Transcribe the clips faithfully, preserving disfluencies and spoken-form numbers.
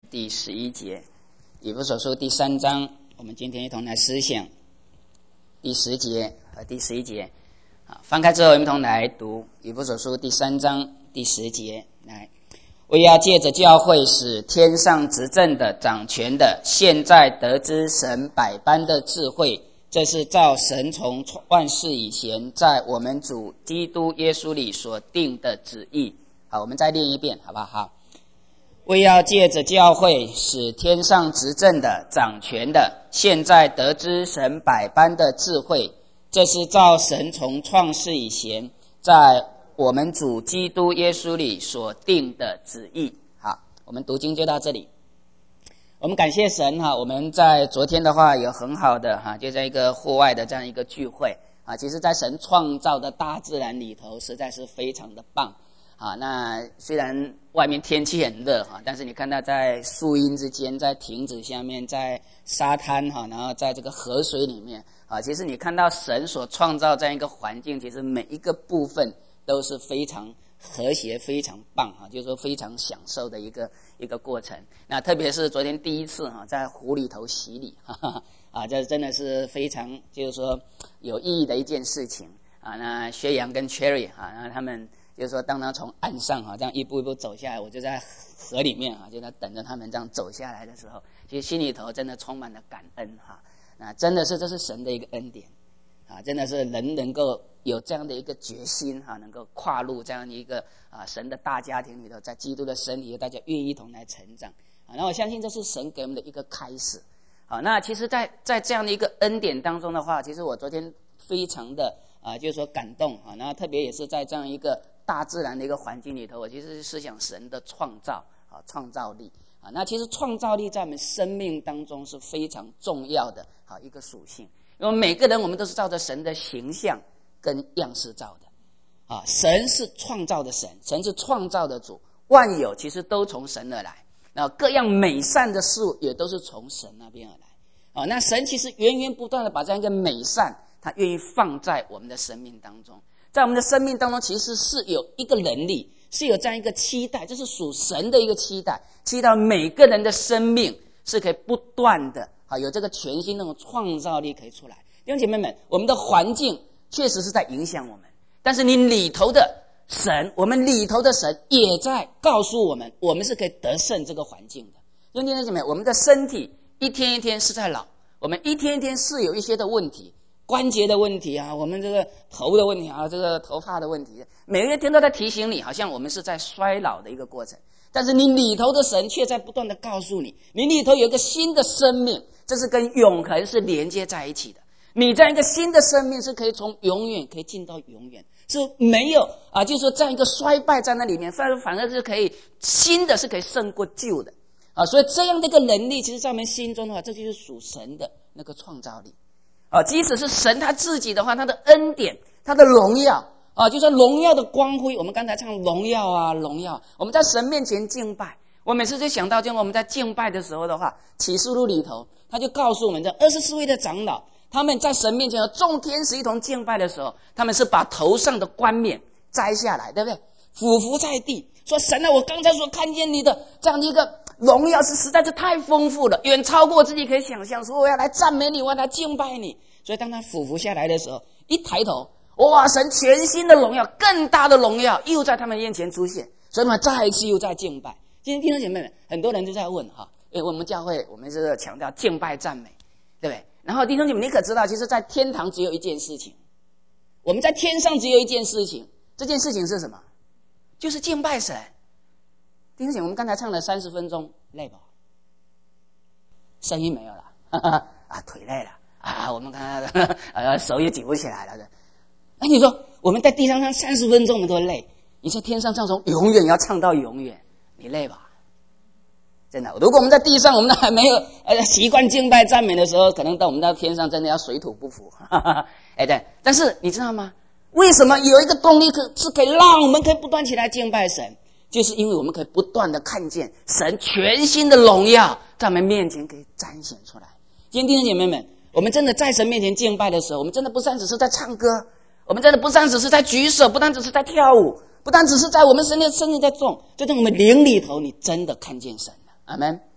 第十一节，以弗所书第三章，我们今天一同来思想第十节和第十一节。啊，翻开之后，我们一同来读以弗所书第三章第十节。来，为要借着教会，使天上执政的、掌权的，现在得知神百般的智慧，这是照神从万世以前，在我们主基督耶稣里所定的旨意。好，我们再念一遍，好不好？好。为要借着教会，使天上执政的、掌权的，现在得知神百般的智慧，这是照神从创世以前，在我们主基督耶稣里所定的旨意。好，我们读经就到这里。我们感谢神哈，我们在昨天的话有很好的哈，就在一个户外的这样一个聚会啊，其实在神创造的大自然里头，实在是非常的棒。啊，那虽然外面天气很热哈，但是你看到在树荫之间，在亭子下面，在沙滩哈，然后在这个河水里面啊，其实你看到神所创造这样一个环境，其实每一个部分都是非常和谐、非常棒哈，就是说非常享受的一个一个过程。那特别是昨天第一次哈，在湖里头洗礼，哈哈啊，这真的是非常就是说有意义的一件事情啊。那薛洋跟 Cherry 啊，那他们。就是说，当他从岸上哈这样一步一步走下来，我就在河里面哈，就在等着他们这样走下来的时候，其实心里头真的充满了感恩哈。那真的是这是神的一个恩典啊，真的是人能够有这样的一个决心哈，能够跨入这样的一个啊神的大家庭里头，在基督的身体，大家愿意一同来成长啊。那我相信这是神给我们的一个开始。好，那其实在，在在这样的一个恩典当中的话，其实我昨天非常的啊，就是说感动啊。然后特别也是在这样一个大自然的一个环境里头，我其实是思想神的创造啊，创造力啊。那其实创造力在我们生命当中是非常重要的啊一个属性，因为每个人我们都是照着神的形象跟样式造的啊。神是创造的神，神是创造的主，万有其实都从神而来。那各样美善的事物也都是从神那边而来啊。那神其实源源不断的把这样一个美善，他愿意放在我们的生命当中。在我们的生命当中，其实是有一个能力，是有这样一个期待，这是属神的一个期待，期待每个人的生命是可以不断的啊，有这个全新那种创造力可以出来。弟兄姐妹们，我们的环境确实是在影响我们，但是你里头的神，我们里头的神也在告诉我们，我们是可以得胜这个环境的。弟兄姐妹，我们的身体一天一天是在老，我们一天一天是有一些的问题。关节的问题啊，我们这个头的问题啊，这个头发的问题，每一天都在提醒你，好像我们是在衰老的一个过程。但是你里头的神却在不断的告诉你，你里头有一个新的生命，这是跟永恒是连接在一起的。你这样一个新的生命是可以从永远可以进到永远，是没有啊，就是说这样一个衰败在那里面，反而反而是可以新的是可以胜过旧的啊。所以这样的一个能力，其实在我们心中的话，这就是属神的那个创造力。啊，即使是神他自己的话，他的恩典，他的荣耀啊，就是荣耀的光辉。我们刚才唱荣耀啊，荣耀。我们在神面前敬拜，我每次就想到，就我们在敬拜的时候的话，启示录里头，他就告诉我们，这二十四位的长老，他们在神面前和众天使一同敬拜的时候，他们是把头上的冠冕摘下来，对不对？俯伏在地，说神啊，我刚才所看见你的这样的一个荣耀是实在是太丰富了，远超过我自己可以想象，说我要来赞美你，我要来敬拜你。所以当他俯伏下来的时候，一抬头，哇，神全新的荣耀，更大的荣耀又在他们面前出现，所以他们再一次又在敬拜。今天弟兄姐妹们，很多人就在问哈，因为我们教会我们是强调敬拜赞美，对不对？然后弟兄姐妹，你可知道，其实在天堂只有一件事情，我们在天上只有一件事情，这件事情是什么？就是敬拜神。弟兄姐妹，我们刚才唱了三十分钟，累吧？声音没有了，哈哈啊，腿累了。啊，我们看呃手也举不起来了的。哎，你说我们在地上唱三十分钟，我们都累。你在天上唱从永远要唱到永远，你累吧？真的，如果我们在地上，我们还没有呃习惯敬拜赞美的时候，可能到我们到天上真的要水土不服。哎，对。但是你知道吗？为什么有一个动力可是可以让我们可以不断起来敬拜神？就是因为我们可以不断的看见神全新的荣耀在我们面前可以彰显出来。今天弟兄姐妹们，我们真的在神面前敬拜的时候，我们真的不单只是在唱歌，我们真的不单只是在举手，不单只是在跳舞，不单只是在我们身体身体在动，就在我们灵里头，你真的看见神了。阿们。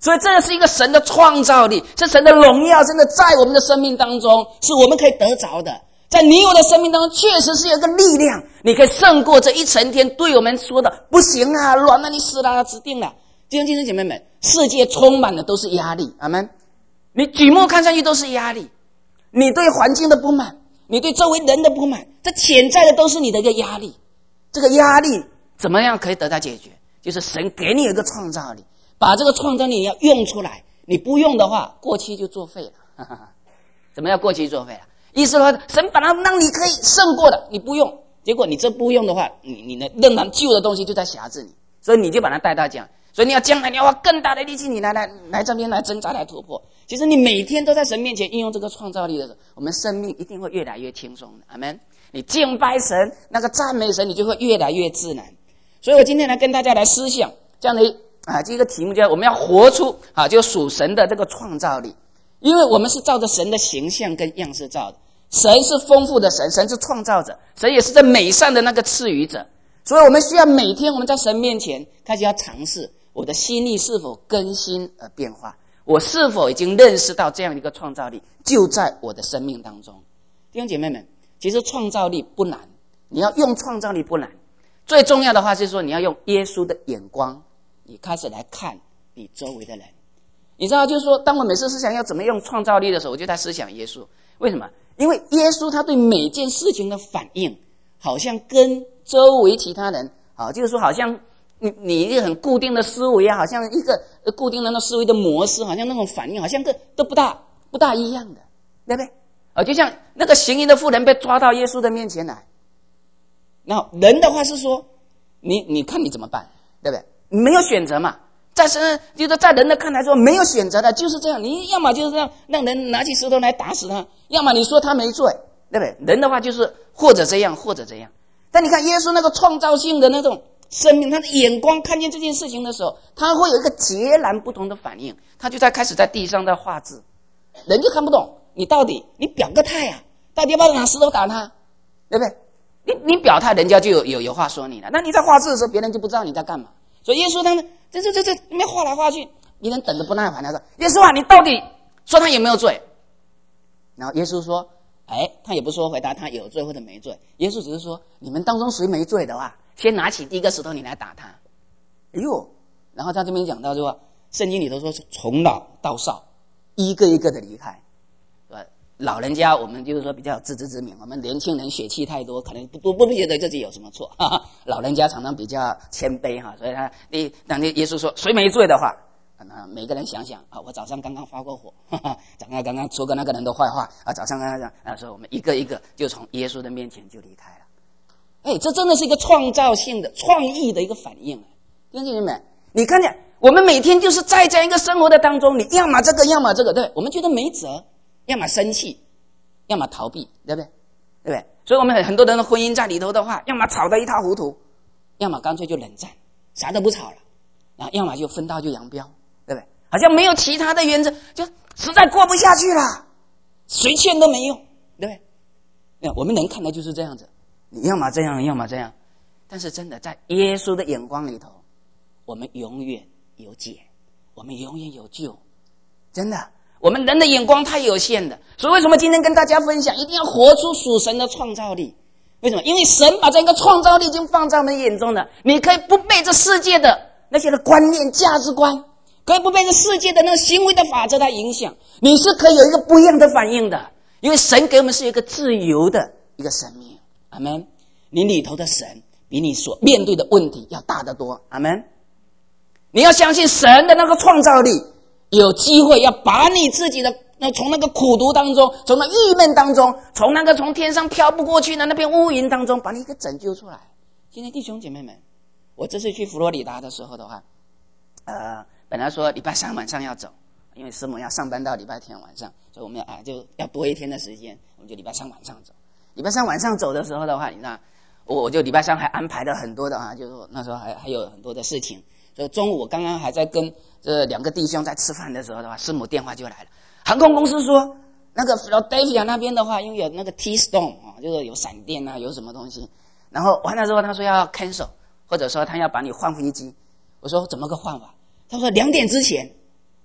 所以这是一个神的创造力，是神的荣耀，真的在我们的生命当中，是我们可以得着的。在你我的生命当中，确实是有一个力量，你可以胜过这一整天对我们说的不行啊，软了，你死了，指定了。弟兄姐妹们，世界充满的都是压力，阿们。你举目看上去都是压力，你对环境的不满，你对周围人的不满，这潜在的都是你的一个压力。这个压力怎么样可以得到解决？就是神给你一个创造力，把这个创造力要用出来，你不用的话，过期就作废了。哈哈哈，怎么样过期作废了？意思说，神本来让你可以胜过的，你不用，结果你这不用的话，你你的仍然旧的东西就在辖制你，所以你就把它带到这样。所以你要将来你要花更大的力气，你来来来这边来挣扎来突破。其实你每天都在神面前运用这个创造力的时候，我们生命一定会越来越轻松的。阿们。你敬拜神，那个赞美神，你就会越来越自然。所以我今天来跟大家来思想这样的啊，这个题目叫我们要活出啊，就属神的这个创造力，因为我们是照着神的形象跟样式造的。神是丰富的神，神是创造者，神也是这美善的那个赐予者。所以我们需要每天我们在神面前开始要尝试，我的心意是否更新而变化，我是否已经认识到这样一个创造力就在我的生命当中。弟兄姐妹们，其实创造力不难，你要用创造力不难，最重要的话是说你要用耶稣的眼光，你开始来看你周围的人。你知道，就是说当我每次思想要怎么用创造力的时候，我就在思想耶稣。为什么？因为耶稣他对每件事情的反应好像跟周围其他人啊，就是说好像你你一个很固定的思维啊，好像一个固定的那思维的模式，好像那种反应好像都都不大不大一样的，对不对？啊，就像那个行淫的妇人被抓到耶稣的面前来，然后人的话是说你你看你怎么办，对不对？你没有选择嘛，在神就是在人的看来说没有选择的，就是这样，你要么就是让让人拿起石头来打死他，要么你说他没罪，对不对？人的话就是或者这样或者这样。但你看耶稣那个创造性的那种生命，他的眼光看见这件事情的时候，他会有一个截然不同的反应，他就在开始在地上在画字，人就看不懂你到底你表个态啊，到底要不要拿石头打他，对不对？你你表态，人家就有有有话说你了。那你在画字的时候，别人就不知道你在干嘛。所以耶稣他们这这这这没画来画去，别人等得不耐烦，他说：“耶稣啊，你到底说他有没有罪？”然后耶稣说：“哎，他也不说回答他有罪或者没罪，耶稣只是说，你们当中谁没罪的话，先拿起第一个石头你来打他。”哎呦，然后他这边讲到说，圣经里头说是从老到少，一个一个的离开。老人家我们就是说比较有自知之明，我们年轻人血气太多，可能不不不觉得自己有什么错。哈哈，老人家常常比较谦卑哈，所以他你当耶稣说谁没罪的话，那每个人想想啊，我早上刚刚发过火，哈哈，早上刚刚说过那个人的坏话啊，早上刚刚讲啊，所以我们一个一个就从耶稣的面前就离开了。哎，这真的是一个创造性的、创意的一个反应。弟兄姐妹们，你看见我们每天就是在这样一个生活的当中，你要么这个，要么这个，对，我们觉得没辙。要么生气，要么逃避，对不对？对不对？所以我们很多人的婚姻在里头的话，要么吵得一塌糊涂，要么干脆就冷战，啥都不吵了，然后要么就分道就扬镳，对不对？好像没有其他的原则，就实在过不下去了，谁劝都没用，对不对？我们人看的就是这样子，你要么这样，要么这样，但是真的在耶稣的眼光里头，我们永远有解，我们永远有救，真的。我们人的眼光太有限的，所以为什么今天跟大家分享一定要活出属神的创造力？为什么？因为神把这个创造力已经放在我们眼中了，你可以不被这世界的那些的观念价值观，可以不被这世界的那个行为的法则来影响，你是可以有一个不一样的反应的，因为神给我们是一个自由的一个生命。阿们。你里头的神比你所面对的问题要大得多。阿们。你要相信神的那个创造力有机会要把你自己的那从那个苦毒当中，从那郁闷当中，从那个从天上飘不过去的那片乌云当中，把你给拯救出来。今天弟兄姐妹们，我这次去佛罗里达的时候的话，呃，本来说礼拜三晚上要走，因为师母要上班到礼拜天晚上，所以我们啊就要多一天的时间，我们就礼拜三晚上走。礼拜三晚上走的时候的话，你知道，我我就礼拜三还安排了很多的啊，就是那时候还还有很多的事情。所以中午我刚刚还在跟这两个弟兄在吃饭的时候的话，师母电话就来了。航空公司说，那个 Philadelphia 那边的话，因为有那个 T-storm 啊，就是有闪电啊，有什么东西。然后完了之后，他说要 cancel， 或者说他要把你换飞机。我说怎么个换法？他说两点之前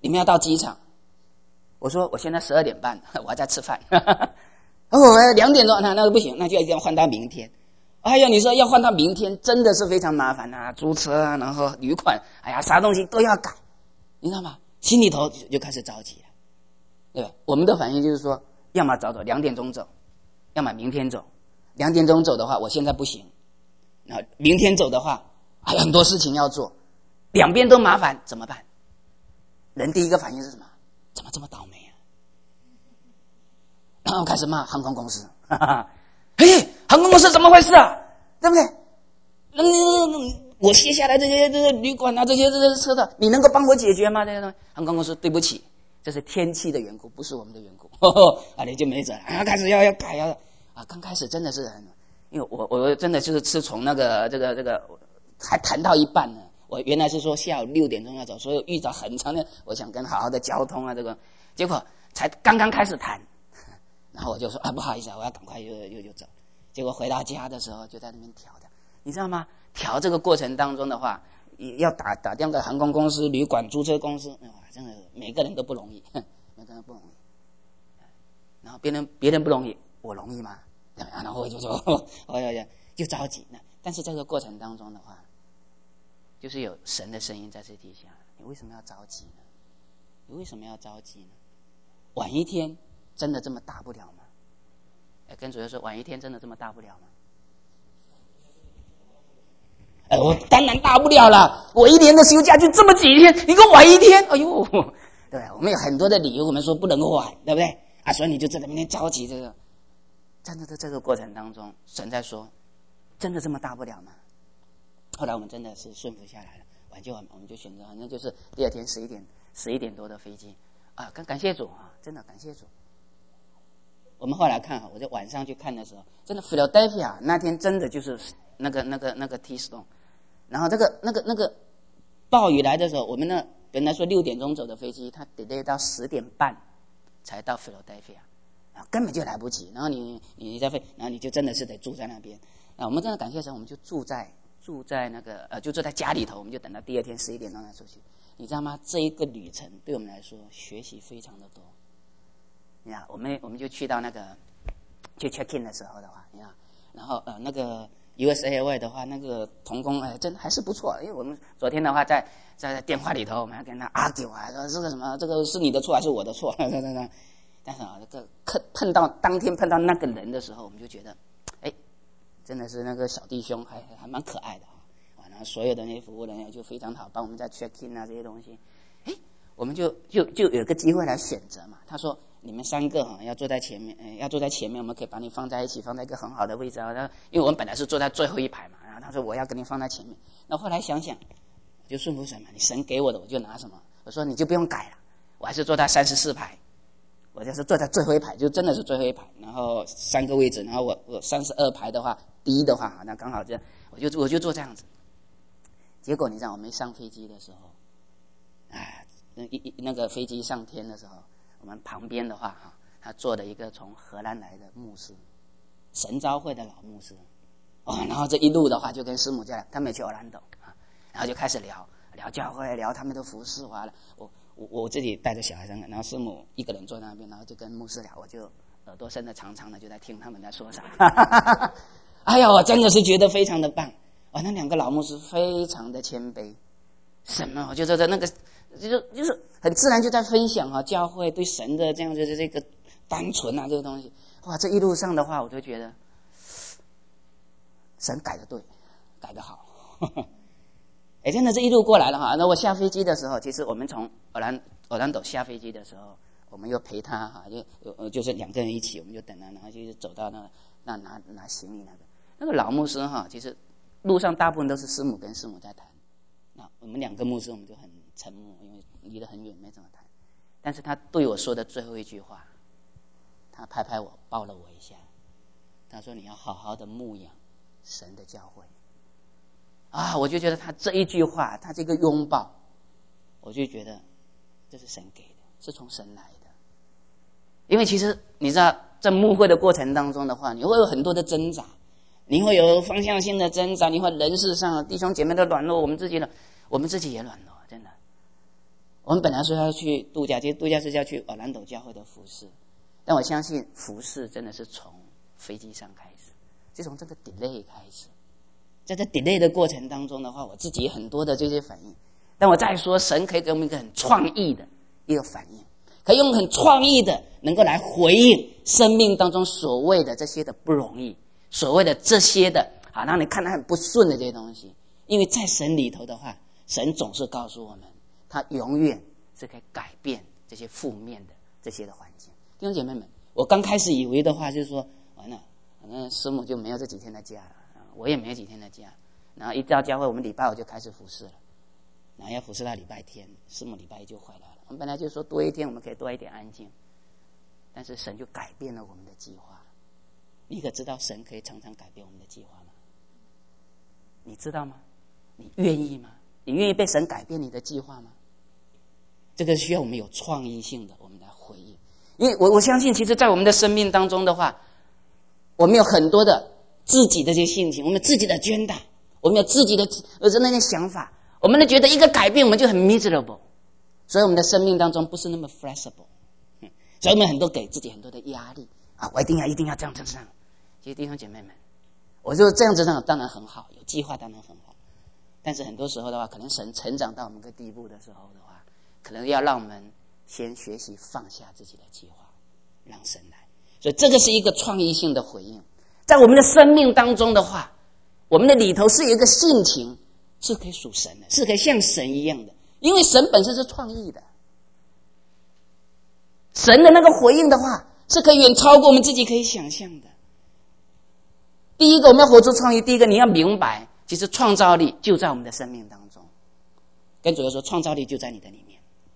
你们要到机场。我说我现在十二点半，我还在吃饭。哦，两点钟，那那个不行，那就一定要换到明天。哎呀，你说要换到明天，真的是非常麻烦啊！租车啊，然后旅馆，哎呀，啥东西都要改，你知道吗？心里头就开始着急了，对吧？我们的反应就是说，要么早走，两点钟走，要么明天走。两点钟走的话，我现在不行。然后明天走的话，还有很多事情要做，两边都麻烦，怎么办？人第一个反应是什么？怎么这么倒霉啊？然后开始骂航空公司，哈哈，嘿，航空公司怎么回事啊？对不对？嗯，我卸下来这些这些旅馆啊，这些这些车的，你能够帮我解决吗？这些东西，航空公司对不起，这是天气的缘故，不是我们的缘故。呵呵啊，你就没辙了啊！开始要要改要啊，刚开始真的是很，因为我我真的就是是从那个这个这个还谈到一半呢。我原来是说下午六点钟要走，所以遇到很长的，我想跟好好的交通啊这个，结果才刚刚开始谈。然后我就说啊，不好意思啊，我要赶快又又又走。结果回到家的时候就在那边调的，你知道吗？调这个过程当中的话，要打打电话给航空公司、旅馆、租车公司，哇，真的每个人都不容易，每个人不容易。然后别人别人不容易，我容易吗？然后我就说，我呀呀，就着急呢。但是这个过程当中的话，就是有神的声音在这底下，你为什么要着急呢？你为什么要着急呢？晚一天。真的这么大不了吗？跟主任说，晚一天真的这么大不了吗？哎，我当然大不了了。我一年的休假就这么几天，你给我晚一天，哎呦，对，我们有很多的理由，我们说不能够晚，对不对？啊，所以你就在那边着急这个。真的在这个过程当中，神在说，真的这么大不了吗？后来我们真的是顺服下来了，挽救完，我们就选择，反正就是第二天十一点十一点多的飞机啊，感感谢主啊，真的感谢主。我们后来看哈，我在晚上去看的时候，真的 Philadelphia 那天真的就是那个那个那个 T-storm， 然后这个那个那个暴雨来的时候，我们呢本来说六点钟走的飞机，它 delay 到十点半才到 Philadelphia， 啊，根本就来不及。然后你你在飞，然后你就真的是得住在那边。啊，我们真的感谢神，我们就住在住在那个呃，就住在家里头，我们就等到第二天十一点钟才出去。你知道吗？这一个旅程对我们来说学习非常的多。你看，我们我们就去到那个去 check in 的时候的话，你看，然后呃那个 U S A Airways 的话，那个同工哎，真还是不错。因为我们昨天的话在在电话里头，我们还跟他 argue 啊，说这个什么，这个是你的错还是我的错？但是啊，这个碰碰到当天碰到那个人的时候，我们就觉得，哎，真的是那个小弟兄还还蛮可爱的啊。然后所有的那些服务人员就非常好，帮我们在 check in 啊这些东西，哎，我们就就就有个机会来选择嘛。他说。你们三个哈要坐在前面，呃，要坐在前面，我们可以把你放在一起，放在一个很好的位置啊。因为我们本来是坐在最后一排嘛，然后他说我要给你放在前面。那后来想想，就顺服神嘛，你神给我的我就拿什么。我说你就不用改了，我还是坐在三十四排，我就是坐在最后一排，就真的是最后一排。然后三个位置，然后我我三十二排的话，第一的话，那刚好这样，我就我就坐这样子。结果你知道，我们上飞机的时候，哎，那一那个飞机上天的时候。我们旁边的话哈，他坐了一个从荷兰来的牧师，神召会的老牧师，哦，然后这一路的话就跟师母家，他们也去奥兰多啊，然后就开始聊聊教会，聊他们的服事完了，我我我自己带着小孩上来，然后师母一个人坐在那边，然后就跟牧师聊，我就耳朵伸得长长的，就在听他们在说啥。哎呀，我真的是觉得非常的棒，哇，那两个老牧师非常的谦卑，什么？我就觉得那个。就是就是很自然就在分享啊，教会对神的这样的这个单纯啊，这个东西，哇，这一路上的话，我就觉得神改得对，改得好。哎，真的这一路过来了哈。那我下飞机的时候，其实我们从奥兰奥兰多下飞机的时候，我们又陪他哈，就就是两个人一起，我们就等他，然后就走到那那拿拿行李那个那个老牧师哈，其实路上大部分都是师母跟师母在谈，那我们两个牧师我们就很。沉默，因为离得很远，没怎么谈。但是他对我说的最后一句话，他拍拍我，抱了我一下，他说：“你要好好的牧养神的教会。”啊，我就觉得他这一句话，他这个拥抱，我就觉得这是神给的，是从神来的。因为其实你知道，在牧会的过程当中的话，你会有很多的挣扎，你会有方向性的挣扎，你会人事上弟兄姐妹的软弱，我们自己的，我们自己也软弱，真的。 我们本来说要去度假，其实度假是要去奥兰多教会的服事，但我相信服事真的是从飞机上开始，就从这个 delay 开始。在这 delay 的过程当中的话，我自己很多的这些反应。但我再说，神可以给我们一个很创意的一个反应，可以用很创意的能够来回应生命当中所谓的这些的不容易，所谓的这些的啊让你看得很不顺的这些东西。因为在神里头的话，神总是告诉我们，他永远是可以改变这些负面的这些的环境。弟兄姐妹们，我刚开始以为的话就是说，完了，反正师母就没有这几天的假了，我也没有几天的假，然后一到教会，我们礼拜五就开始服事了，然后要服事到礼拜天，师母礼拜一就回来了。我们本来就说多一天我们可以多一点安静，但是神就改变了我们的计划。你可知道神可以常常改变我们的计划吗？你知道吗？你愿意吗？你愿意被神改变你的计划吗？这个需要我们有创意性的我们来回应。因为我我相信其实在我们的生命当中的话，我们有很多的自己的这些性情，我们有自己的agenda，我们有自己的呃那些想法，我们都觉得一个改变我们就很 miserable， 所以我们的生命当中不是那么 flexible， 所以我们很多给自己很多的压力啊，我一定要一定要这样这样这样。其实弟兄姐妹们，我就这样子当然很好，有计划当然很好，但是很多时候的话，可能神成长到我们一个地步的时候的话，可能要让我们先学习放下自己的计划，让神来。所以这个是一个创意性的回应。在我们的生命当中的话，我们的里头是有一个性情是可以属神的，是可以像神一样的，因为神本身是创意的。神的那个回应的话，是可以远超过我们自己可以想象的。第一个我们要活出创意，第一个你要明白，其实创造力就在我们的生命当中。跟主耶稣说，创造力就在你的里面。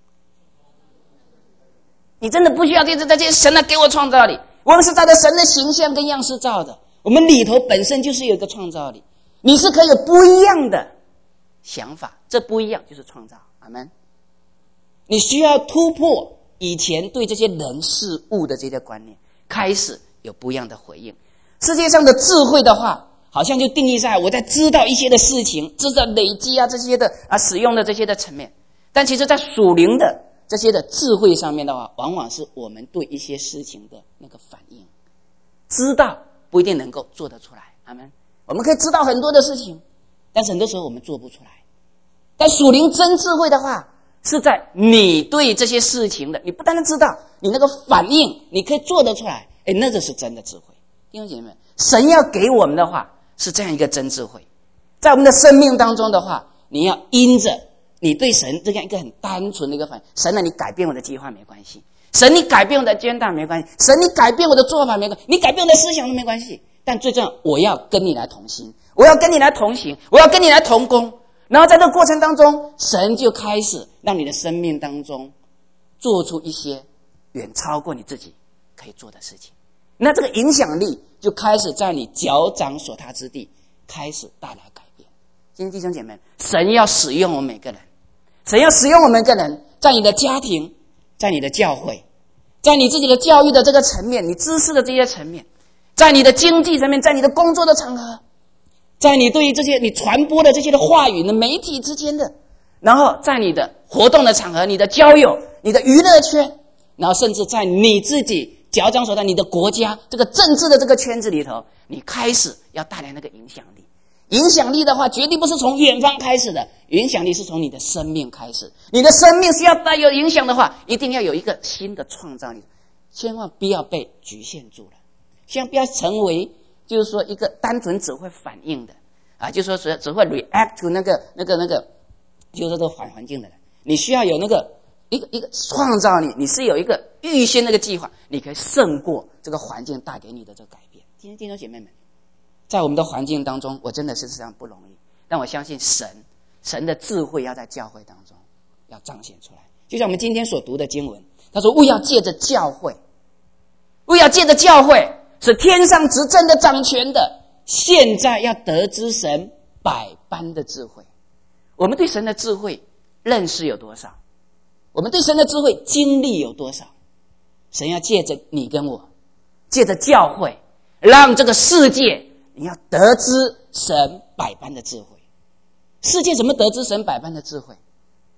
你真的不需要这这些神来给我创造力，我们是照着神的形象跟样式造的，我们里头本身就是有一个创造力，你是可以有不一样的想法，这不一样就是创造。阿们。你需要突破以前对这些人事物的这些观念，开始有不一样的回应。世界上的智慧的话，好像就定义在我在知道一些的事情，知道累积啊这些的啊使用的这些的层面，但其实在属灵的这些的智慧上面的话，往往是我们对一些事情的那个反应。知道不一定能够做得出来，阿们。我们可以知道很多的事情，但是很多时候我们做不出来。但属灵真智慧的话，是在你对这些事情的，你不单单知道，你那个反应你可以做得出来，诶，那个是真的智慧。弟兄姐妹，神要给我们的话是这样一个真智慧。在我们的生命当中的话，你要因着你对神这样一个很单纯的一个反应，神啊，你改变我的计划没关系，神你改变我的agenda没关系，神你改变我的做法没关系，你改变我的思想都没关系，但最重要，我要跟你来同心，我要跟你来同行，我要跟你来同工。然后在这个过程当中，神就开始让你的生命当中做出一些远超过你自己可以做的事情，那这个影响力就开始在你脚掌所踏之地开始带来改变。今天弟兄姐妹，神要使用我们每个人，神要使用我们每个人，在你的家庭，在你的教会，在你自己的教育的这个层面，你知识的这些层面，在你的经济层面，在你的工作的场合，在你对于这些你传播的这些的话语的媒体之间的，然后在你的活动的场合，你的交友，你的娱乐圈，然后甚至在你自己脚掌所在你的国家这个政治的这个圈子里头，你开始要带来那个影响力。影响力的话绝对不是从远方开始的，影响力是从你的生命开始。你的生命是要带有影响的话，一定要有一个新的创造力，千万不要被局限住了，千万不要成为就是说一个单纯只会反应的啊，就是说只只会 react to 那个那个那个就是这个环环境的人。你需要有那个一个一个创造力，你是有一个预先那个计划，你可以胜过这个环境带给你的这个改变。今天弟兄姐妹们，在我们的环境当中，我真的是非常不容易，但我相信神神的智慧要在教会当中要彰显出来。就像我们今天所读的经文，他说为要借着教会，为要借着教会是天上执政的掌权的，现在要得知神百般的智慧。我们对神的智慧认识有多少？我们对神的智慧经历有多少？神要借着你跟我，借着教会，让这个世界你要得知神百般的智慧。世界怎么得知神百般的智慧？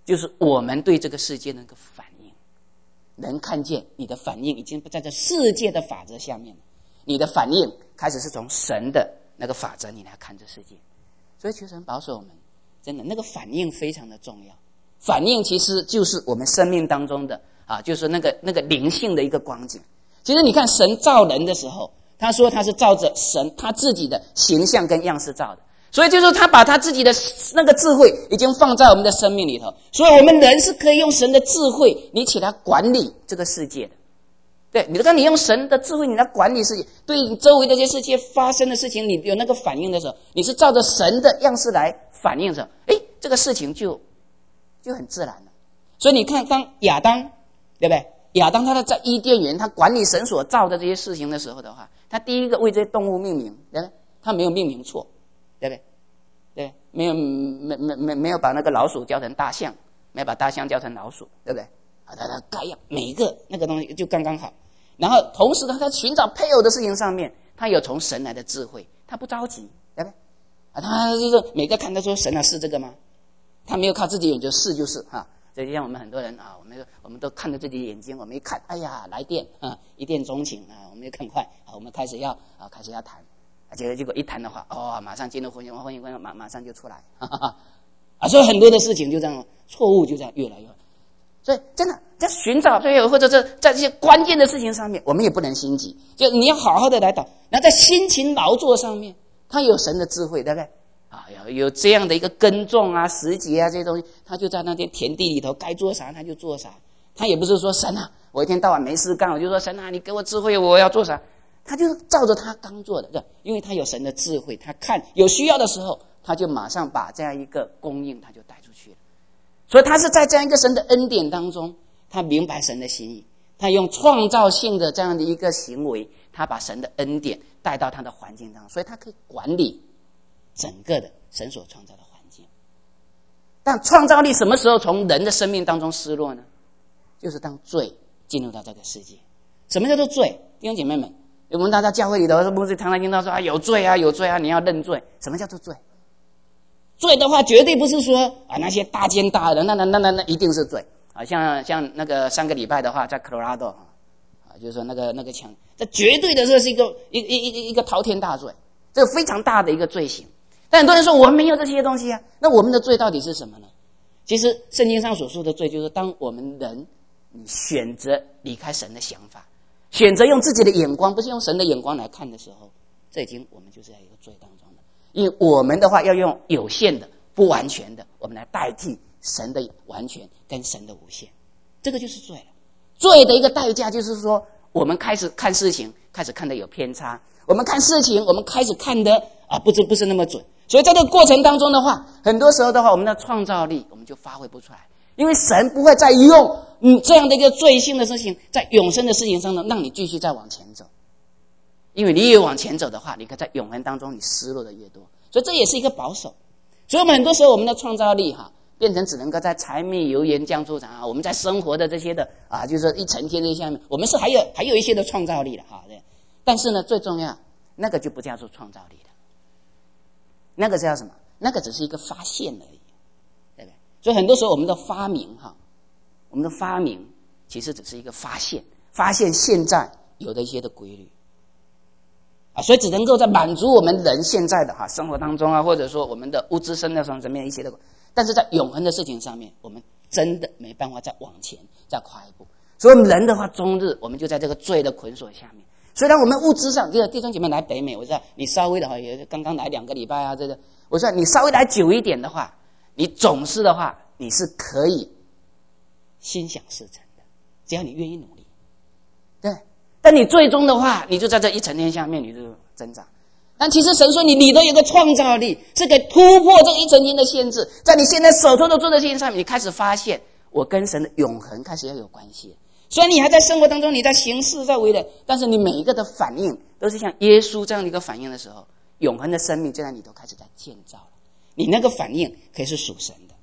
就是我们对这个世界的那个反应。人看见你的反应已经不在这世界的法则下面了，你的反应开始是从神的那个法则你来看这世界。所以求神保守我们，真的那个反应非常的重要。反应其实就是我们生命当中的啊，就是那个那个灵性的一个光景。其实你看神造人的时候，他说他是照着神他自己的形象跟样式造的，所以就是说他把他自己的那个智慧已经放在我们的生命里头，所以我们人是可以用神的智慧你起来管理这个世界的。对，你当你用神的智慧你来管理世界，对周围的这些世界发生的事情你有那个反应的时候，你是照着神的样式来反应的时候，诶，这个事情就就很自然了。所以你看当亚当，对不对？亚当他在伊甸园他管理神所造的这些事情的时候的话，他第一个为这些动物命名，对不对？他没有命名错，对不对？对，没有没没没没有把那个老鼠叫成大象，没有把大象叫成老鼠，对不对？啊，他他该样每一个那个东西就刚刚好。然后同时呢，他寻找配偶的事情上面，他有从神来的智慧，他不着急，对不对？啊，他就是每个看他说神啊是这个吗？他没有靠自己眼就是就是哈。所以像我们很多人啊，我们我们都看着自己的眼睛，我们一看，哎呀，来电啊，一见钟情啊，我们就赶快啊，我们开始要啊，开始要谈，啊，结果结果一谈的话，哦，马上进入婚姻，婚姻关系马马上就出来，哈哈哈，啊，所以很多的事情就这样，错误就这样越来越，所以真的在寻找配偶或者是在这些关键的事情上面，我们也不能心急，就你要好好的来祷，然后在辛勤劳作上面，他有神的智慧，对不对？啊，有有这样的一个耕种啊、时节啊这些东西，他就在那些田地里头该做啥他就做啥。他也不是说神啊，我一天到晚没事干，我就说神啊，你给我智慧，我要做啥？他就照着他刚做的，对，因为他有神的智慧，他看有需要的时候，他就马上把这样一个供应，他就带出去了。所以他是在这样一个神的恩典当中，他明白神的心意，他用创造性的这样的一个行为，他把神的恩典带到他的环境当中，所以他可以管理整个的神所创造的环境。但创造力什么时候从人的生命当中失落呢？就是当罪进入到这个世界。什么叫做罪？弟兄姐妹们，我们大家教会里头不是常常听到说啊，有罪啊有罪啊，你要认罪。什么叫做罪？罪的话绝对不是说啊那些大奸大恶，那那那那那一定是罪啊。像像那个上个礼拜的话，在 Colorado 啊，就是说那个那个枪，这绝对的这是一个一一一一个滔天大罪，这个非常大的一个罪行。但很多人说我们没有这些东西啊，那我们的罪到底是什么呢？其实圣经上所说的罪，就是当我们人你选择离开神的想法，选择用自己的眼光，不是用神的眼光来看的时候，这已经我们就是在一个罪当中了。因为我们的话要用有限的、不完全的，我们来代替神的完全跟神的无限，这个就是罪了。罪的一个代价就是说，我们开始看事情，开始看得有偏差，我们看事情，我们开始看得啊，不是不是那么准。所以在这个过程当中的话，很多时候的话，我们的创造力我们就发挥不出来，因为神不会再用嗯这样的一个罪性的事情，在永生的事情上呢，让你继续再往前走。因为你越往前走的话，你可在永恒当中你失落的越多，所以这也是一个保守。所以我们很多时候我们的创造力哈，变成只能够在柴米油盐酱醋茶啊，我们在生活的这些的啊，就是一层天这些下面，我们是还有还有一些的创造力的哈，对。但是呢，最重要那个就不叫做创造力了。那个叫什么？那个只是一个发现而已，对不对？所以很多时候我们的发明哈，我们的发明其实只是一个发现，发现现在有的一些的规律啊，所以只能够在满足我们人现在的哈生活当中啊，或者说我们的物质生活上层面一些的，但是在永恒的事情上面，我们真的没办法再往前再跨一步。所以我们人的话，终日我们就在这个罪的捆锁下面。虽然我们物质上，这个弟兄姐妹来北美，我知道你稍微的话也刚刚来两个礼拜啊，这个我说你稍微来久一点的话，你总是的话你是可以心想事成的，只要你愿意努力，对。但你最终的话，你就在这一层天下面你就挣扎。但其实神说你里头有个创造力，是可以突破这一层天的限制，在你现在手头的做的事情上面，你开始发现我跟神的永恒开始要有关系。虽然你还在生活当中，你在行事在为人，但是你每一个的反应都是像耶稣这样的一个反应的时候，永恒的生命就在里头开始在建造了。你那个反应可以是属神的，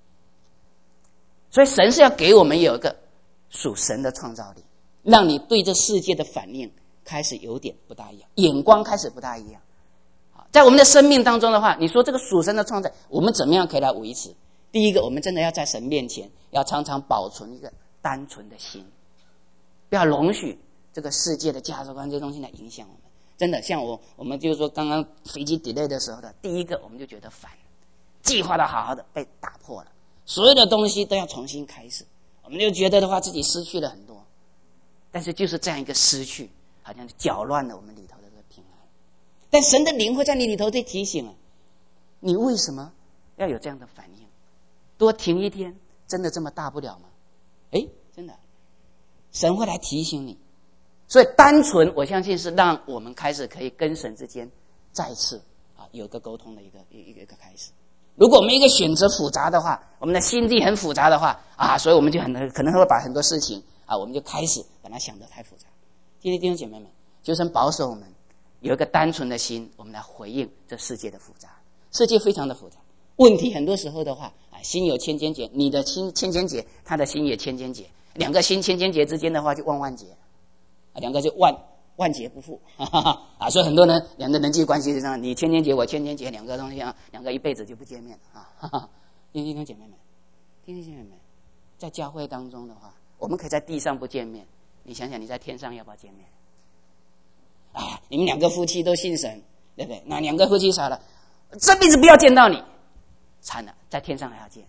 所以神是要给我们有一个属神的创造力，让你对这世界的反应开始有点不大一样，眼光开始不大一样。在我们的生命当中的话，你说这个属神的创造，我们怎么样可以来维持？ 第一个，我们真的要在神面前，要常常保存一个单纯的心，不要容许这个世界的价值观这些东西来影响我们。真的，像我，我们就是说，刚刚飞机 delay 的时候的第一个，我们就觉得烦，计划的好好的被打破了，所有的东西都要重新开始，我们就觉得的话，自己失去了很多。但是就是这样一个失去，好像搅乱了我们里头的这个平安。但神的灵会在你里头在提醒啊，你为什么要有这样的反应？多停一天，真的这么大不了吗？诶，真的，神会来提醒你。所以单纯，我相信是让我们开始可以跟神之间再次啊有个沟通的一个一个一个开始。如果我们一个选择复杂的话，我们的心地很复杂的话啊，所以我们就很可能会把很多事情啊，我们就开始把它想得太复杂。今天弟兄姐妹们，求神保守我们有一个单纯的心，我们来回应这世界的复杂。世界非常的复杂，问题很多时候的话啊，心有千千结，你的心千千结，他的心也千千结，两个心千千结之间的话就万万结，啊，两个就万万劫不复，哈哈哈啊！所以很多人两个人际关系是这样，你千千结我千千结，两个东西啊，两个一辈子就不见面了啊！哈哈，弟兄姐妹们，弟兄姐妹们，在教会当中的话，我们可以在地上不见面，你想想你在天上要不要见面？啊，你们两个夫妻都信神，对不对？那两个夫妻傻了，这辈子不要见到你，惨了，在天上还要见。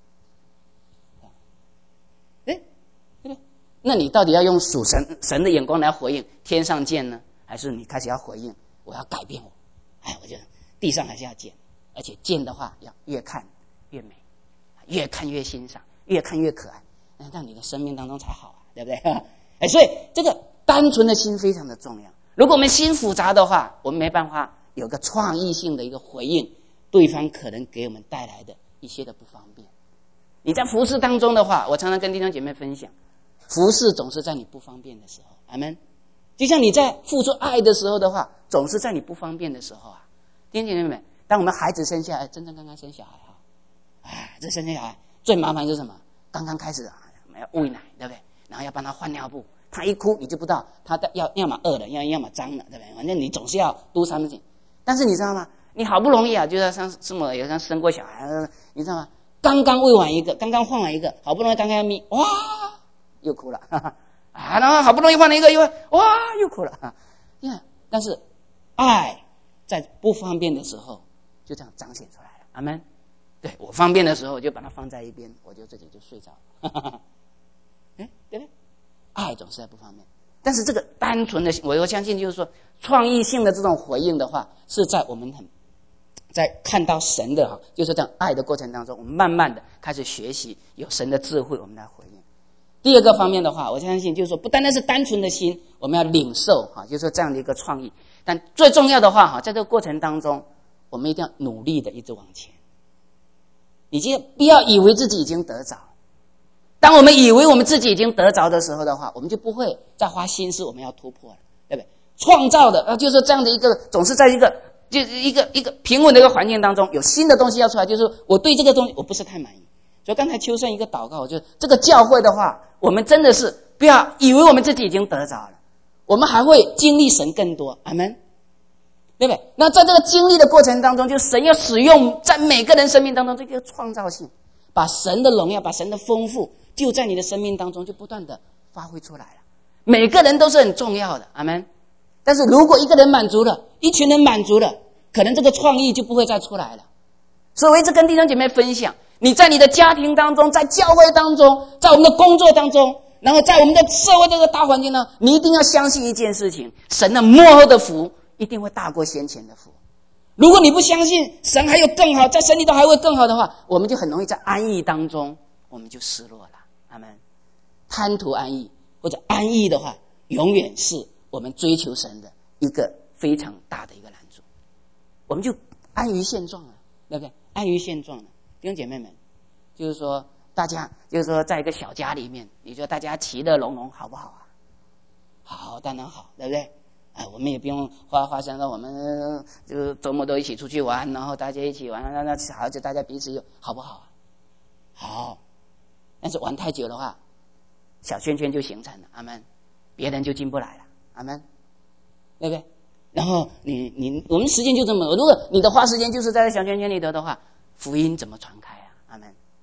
哎，对不对？那你到底要用属神神的眼光来回应天上见呢，还是你开始要回应我要改变我？哎，我觉得地上还是要见，而且见的话要越看越美，越看越欣赏，越看越可爱，那让你的生命当中才好啊，对不对？哎，所以这个单纯的心非常的重要。如果我们心复杂的话，我们没办法有个创意性的一个回应对方可能给我们带来的一些的不方便。你在服事当中的话，我常常跟弟兄姐妹分享，服事总是在你不方便的时候，阿们。就像你在付出爱的时候的话，总是在你不方便的时候啊。弟兄姐妹们，当我们孩子生下来，真正刚刚生小孩哈，哎，这生下来最麻烦就是什么？刚刚开始啊，要喂奶，对不对？然后要帮他换尿布，他一哭你就不知道他的要要么饿了，要要么脏了，对不对？反正你总是要督他们。但是你知道吗？你好不容易啊，就要像什么，有像生过小孩，你知道吗？刚刚喂完一个，刚刚换完一个，好不容易刚刚要眯，哇，又哭了，哈哈啊，然后好不容易换了一个，又哇，又哭了，哈，你看，但是爱在不方便的时候就这样彰显出来了，阿们。对，我方便的时候我就把它放在一边，我就自己就睡着了，哈哈，哎，对不对？爱总是在不方便，但是这个单纯的，我相信就是说，创意性的这种回应的话，是在我们很在看到神的，就是这样爱的过程当中，我们慢慢的开始学习有神的智慧，我们来回应。第二个方面的话，我相信就是说，不单单是单纯的心，我们要领受哈，就是说这样的一个创意。但最重要的话哈，在这个过程当中，我们一定要努力的一直往前。你就不要以为自己已经得着。当我们以为我们自己已经得着的时候的话，我们就不会再花心思我们要突破了，对不对？创造的啊，就是这样的一个，总是在一个就是一个一个平稳的一个环境当中，有新的东西要出来，就是我对这个东西我不是太满意。所以刚才秋生一个祷告，我就这个教会的话，我们真的是不要以为我们自己已经得着了，我们还会经历神更多，阿们，对不对？那在这个经历的过程当中，就神要使用在每个人生命当中这个创造性，把神的荣耀，把神的丰富，就在你的生命当中就不断的发挥出来了。每个人都是很重要的，阿们。但是如果一个人满足了，一群人满足了，可能这个创意就不会再出来了。所以我一直跟弟兄姐妹分享，你在你的家庭当中，在教会当中，在我们的工作当中，然后在我们的社会这个大环境呢，你一定要相信一件事情，神的末后的福一定会大过先前的福。如果你不相信神还有更好，在神里头还会更好的话，我们就很容易在安逸当中我们就失落了，阿们。贪图安逸或者安逸的话，永远是我们追求神的一个非常大的一个拦阻，我们就安于现状了，对不对？安于现状了。弟兄姐妹们，就是说大家就是说在一个小家里面，你说大家其乐融融好不好啊？好，当然好，对不对？啊，我们也不用花花生了，我们就周末都一起出去玩，然后大家一起玩，那那好，就大家彼此有好不好啊？好，但是玩太久的话，小圈圈就形成了，阿们，别人就进不来了，阿们，对不对？然后你你我们时间就这么，如果你的花时间就是在小圈圈里头的话，福音怎么传开啊？阿们，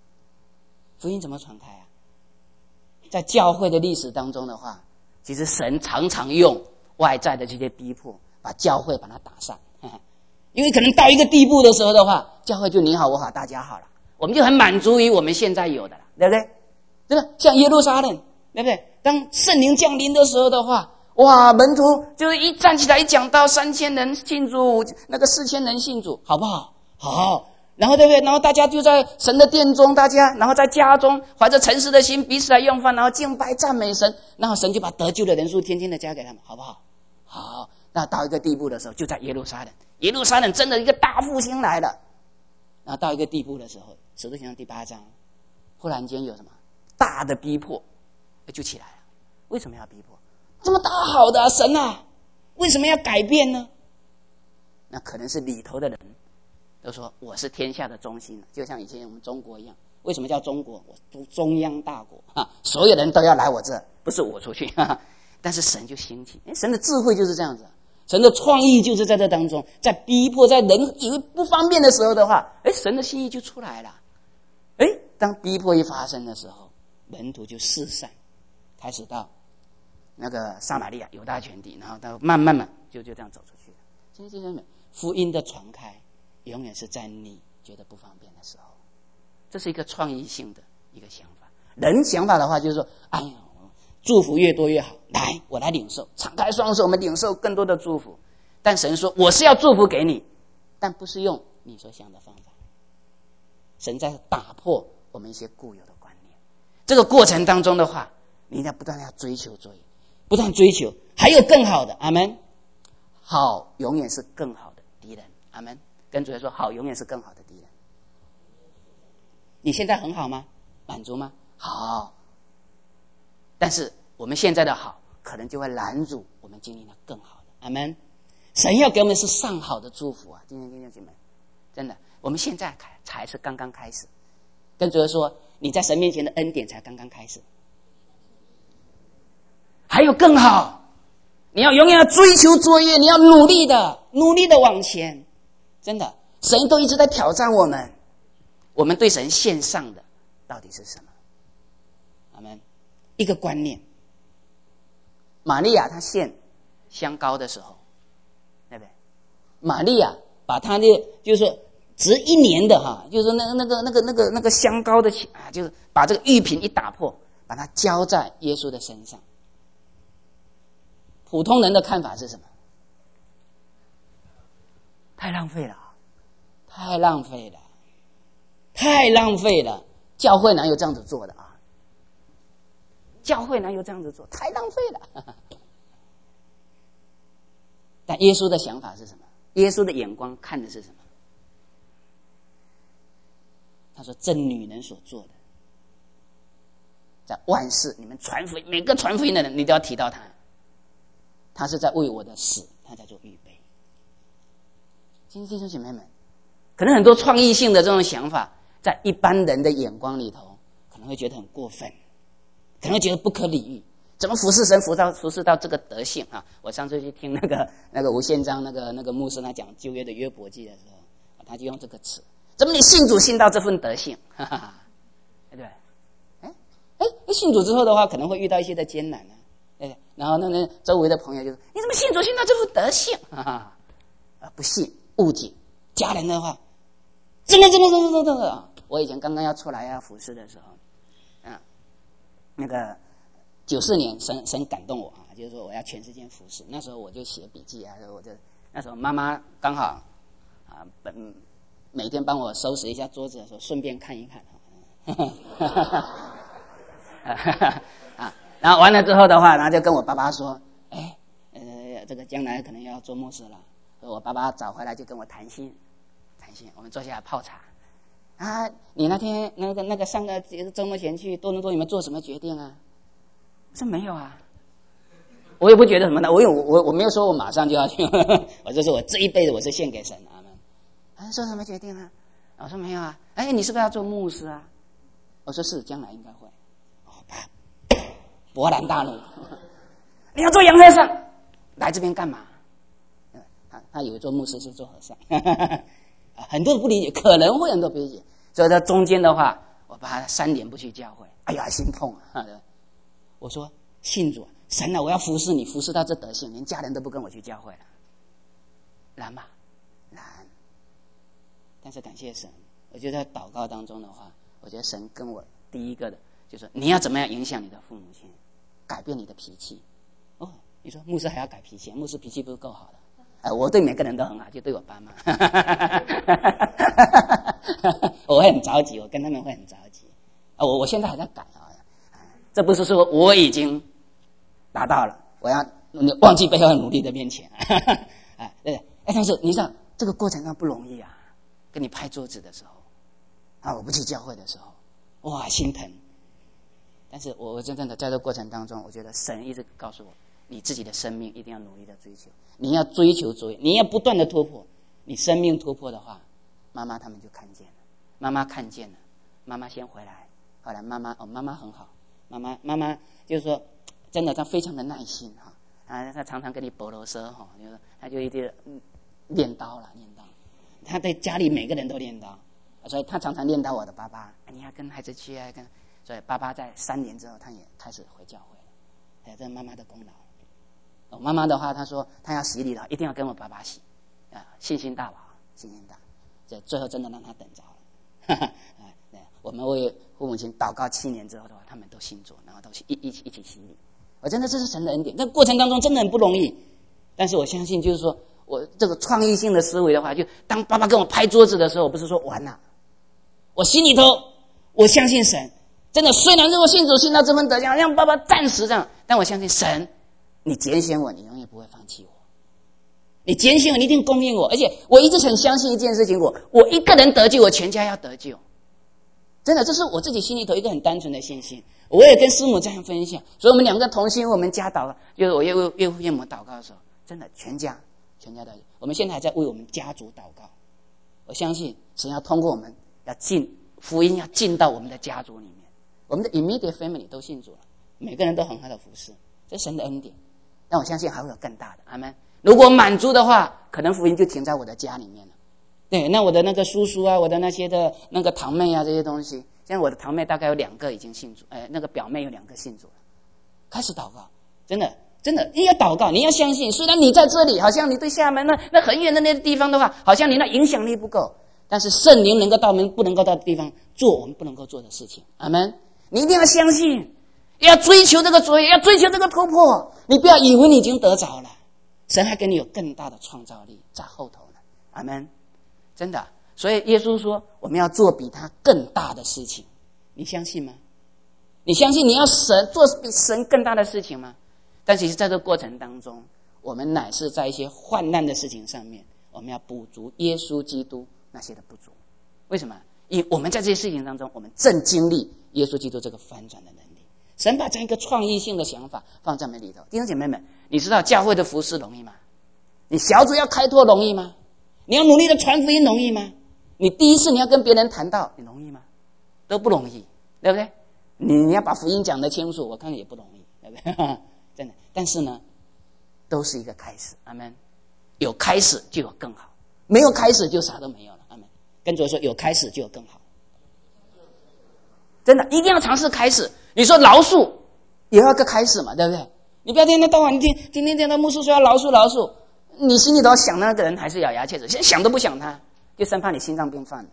福音怎么传开啊？在教会的历史当中的话，其实神常常用外在的这些逼迫，把教会把它打散。因为可能到一个地步的时候的话，教会就你好我好大家好了，我们就很满足于我们现在有的了，对不对？对吧？像耶路撒冷，对不对？当圣灵降临的时候的话，哇，门徒就是一站起来一讲到三千人信主，那个四千人信主，好不好？好。然后对不对？然后大家就在神的殿中，大家然后在家中怀着诚实的心彼此来用饭，然后敬拜赞美神，然后神就把得救的人数天天的加给他们，好不好？好。那到一个地步的时候，就在耶路撒冷，耶路撒冷真的一个大复兴来了。然后到一个地步的时候，使徒行传第八章，忽然间有什么大的逼迫就起来了。为什么要逼迫？这么大好的、啊、神啊，为什么要改变呢？那可能是里头的人都说我是天下的中心，就像以前我们中国一样。为什么叫中国？我中央大国啊，所有人都要来我这，不是我出去。哈哈，但是神就兴起，神的智慧就是这样子。神的创意就是在这当中，在逼迫，在人以为不方便的时候的话，哎，神的心意就出来了。哎，当逼迫一发生的时候，门徒就四散，开始到那个撒玛利亚、犹大全地，然后到慢慢慢就就这样走出去了。今天弟兄们，福音的传开，永远是在你觉得不方便的时候。这是一个创意性的一个想法。人想法的话，就是说，哎呀。祝福越多越好，来，我来领受，敞开双手，我们领受更多的祝福。但神说，我是要祝福给你，但不是用你所想的方法。神在打破我们一些固有的观念。这个过程当中的话，你要不断要追求追，不断追求，还有更好的。阿们。好永远是更好的敌人。阿们。跟主说，好永远是更好的敌人。你现在很好吗？满足吗？好。但是我们现在的好，可能就会拦阻我们经历了更好的。阿们。神要给我们是上好的祝福啊！今天弟兄姐妹，真的，我们现在才是刚刚开始。跟主说，你在神面前的恩典才刚刚开始，还有更好。你要永远要追求卓越，你要努力的，努力的往前。真的，神都一直在挑战我们，我们对神献上的到底是什么？阿们。一个观念，玛利亚她献香膏的时候，对不对？玛利亚把她的就是说值一年的哈，就是那个那个那个那个那个香膏的啊，就是把这个玉瓶一打破，把它浇在耶稣的身上。普通人的看法是什么？太浪费了，太浪费了，太浪费了！教会哪有这样子做的啊？教会哪有这样子做？太浪费了。但耶稣的想法是什么？耶稣的眼光看的是什么？他说：“这女人所做的，在万事你们传福音，每个传福音的人，你都要提到他。他是在为我的死，他在做预备。”今天弟兄姐妹们，可能很多创意性的这种想法，在一般人的眼光里头，可能会觉得很过分。可能觉得不可理喻，怎么服侍神服到服侍到这个德性啊？我上次去听那个那个吴宪章那个那个牧师他讲旧约的约伯记的时候，他就用这个词：怎么你信主信到这份德性？哈哈哈，对不对？哎哎，信主之后的话，可能会遇到一些的艰难啊，对不对？然后那那周围的朋友就说：你怎么信主信到这份德性？哈哈，啊，不信误解家人的话，怎么怎么怎么怎么怎么？我以前刚刚要出来要服侍的时候。那个九四年神神感动我啊，就是说我要全世界服侍。那时候我就写笔记啊，我就那时候妈妈刚好啊，本每天帮我收拾一下桌子的时候，顺便看一看啊。然后完了之后的话，然后就跟我爸爸说：“哎，呃，这个将来可能要做牧师了。”我爸爸找回来就跟我谈心，谈心，我们坐下来泡茶。啊，你那天那个那个上个周末前去多伦多，你们做什么决定啊？我说没有啊，我也不觉得什么的，我有我我没有说我马上就要去，我就说我这一辈子我是献给神啊。啊，做什么决定啊？我说没有啊。哎，你是不是要做牧师啊？我说是，将来应该会。哦，爸，勃然大怒，你要做洋和尚，来这边干嘛？他他以为做牧师是做和尚。很多人不理解，可能会很多不理解，所以在中间的话， 我爸三年不去教会，哎呀，心痛啊！我说信主，神啊，我要服侍你，服侍到这德行，连家人都不跟我去教会了，难吗？难。但是感谢神，我觉得在祷告当中的话，我觉得神跟我第一个的就是说，你要怎么样影响你的父母亲，改变你的脾气。哦，你说牧师还要改脾气，牧师脾气不是够好的？哎，我对每个人都很好，就对我爸妈，我会很着急，我跟他们会很着急。啊，我我现在还在改啊，这不是说我已经达到了，我要你忘记背后努力的面前啊，对，哎，但是你知道这个过程上不容易啊。跟你拍桌子的时候，啊，我不去教会的时候，哇，心疼。但是我我真正的在这个过程当中，我觉得神一直告诉我，你自己的生命一定要努力的追求，你要追求卓越，你要不断的突破。你生命突破的话，妈妈他们就看见了，妈妈看见了，妈妈先回来，后来妈妈哦，妈妈很好，妈妈妈妈就是说，真的她非常的耐心哈，啊，她常常跟你拨啰嗦哈，就是她就一直练刀了，练刀。他对家里每个人都念叨，所以他常常念叨我的爸爸，你要跟孩子去啊，跟，所以爸爸在三年之后，他也开始回教会了，哎，这是妈妈的功劳。哦，妈妈的话，她说她要洗礼了，一定要跟我爸爸洗，啊，信心大吧，信心大，这最后真的让他等着了。哈哈，对，我们为父母亲祷告七年之后的话，他们都信主，然后都一一起一起洗礼。我真的这是神的恩典，那过程当中真的很不容易，但是我相信就是说。我这个创意性的思维的话，就当爸爸跟我拍桌子的时候，我不是说完了，我心里头我相信神，真的，虽然是我信主信到这份德行，让爸爸暂时这样，但我相信神，你拣选我，你永远不会放弃我，你拣选我，你一定供应我，而且我一直很相信一件事情，我我一个人得救，我全家要得救，真的，这是我自己心里头一个很单纯的信心。我也跟师母这样分享，所以我们两个同心，我们家祷告，就是我岳父岳父岳母祷告的时候，真的全家。全家的，我们现在还在为我们家族祷告。我相信神要通过我们，要进福音，要进到我们的家族里面。我们的 immediate family 都信主了，每个人都很好的服侍，这是神的恩典。但我相信还会有更大的，阿们。如果满足的话，可能福音就停在我的家里面了。对，那我的那个叔叔啊，我的那些的那个堂妹啊，这些东西，现在我的堂妹大概有两个已经信主，哎，那个表妹有两个信主了。开始祷告，真的。真的，你要祷告，你要相信。虽然你在这里，好像你对厦门那那很远的那个地方的话，好像你那影响力不够，但是圣灵能够到我们不能够到的地方做我们不能够做的事情。阿们！你一定要相信，要追求这个卓越，要追求这个突破。你不要以为你已经得着了，神还给你有更大的创造力在后头呢。阿们！真的，所以耶稣说我们要做比他更大的事情，你相信吗？你相信你要神做比神更大的事情吗？但其实在这个过程当中，我们乃是在一些患难的事情上面，我们要补足耶稣基督那些的不足。为什么？因为我们在这些事情当中，我们正经历耶稣基督这个翻转的能力。神把这样一个创意性的想法放在我们里头。弟兄姐妹们，你知道教会的服事容易吗？你小组要开拓容易吗？你要努力的传福音容易吗？你第一次你要跟别人谈道，你容易吗？都不容易，对不对？你你要把福音讲得清楚，我看也不容易，对不对？真的，但是呢，都是一个开始，阿们。有开始就有更好，没有开始就啥都没有了，阿们。跟主说，有开始就有更好，真的一定要尝试开始。你说饶恕，也要个开始嘛，对不对？你不要天天到晚你听天天听到牧师说要饶恕饶恕，你心里头想那个人还是咬牙切齿，现在想都不想他，就生怕你心脏病犯了。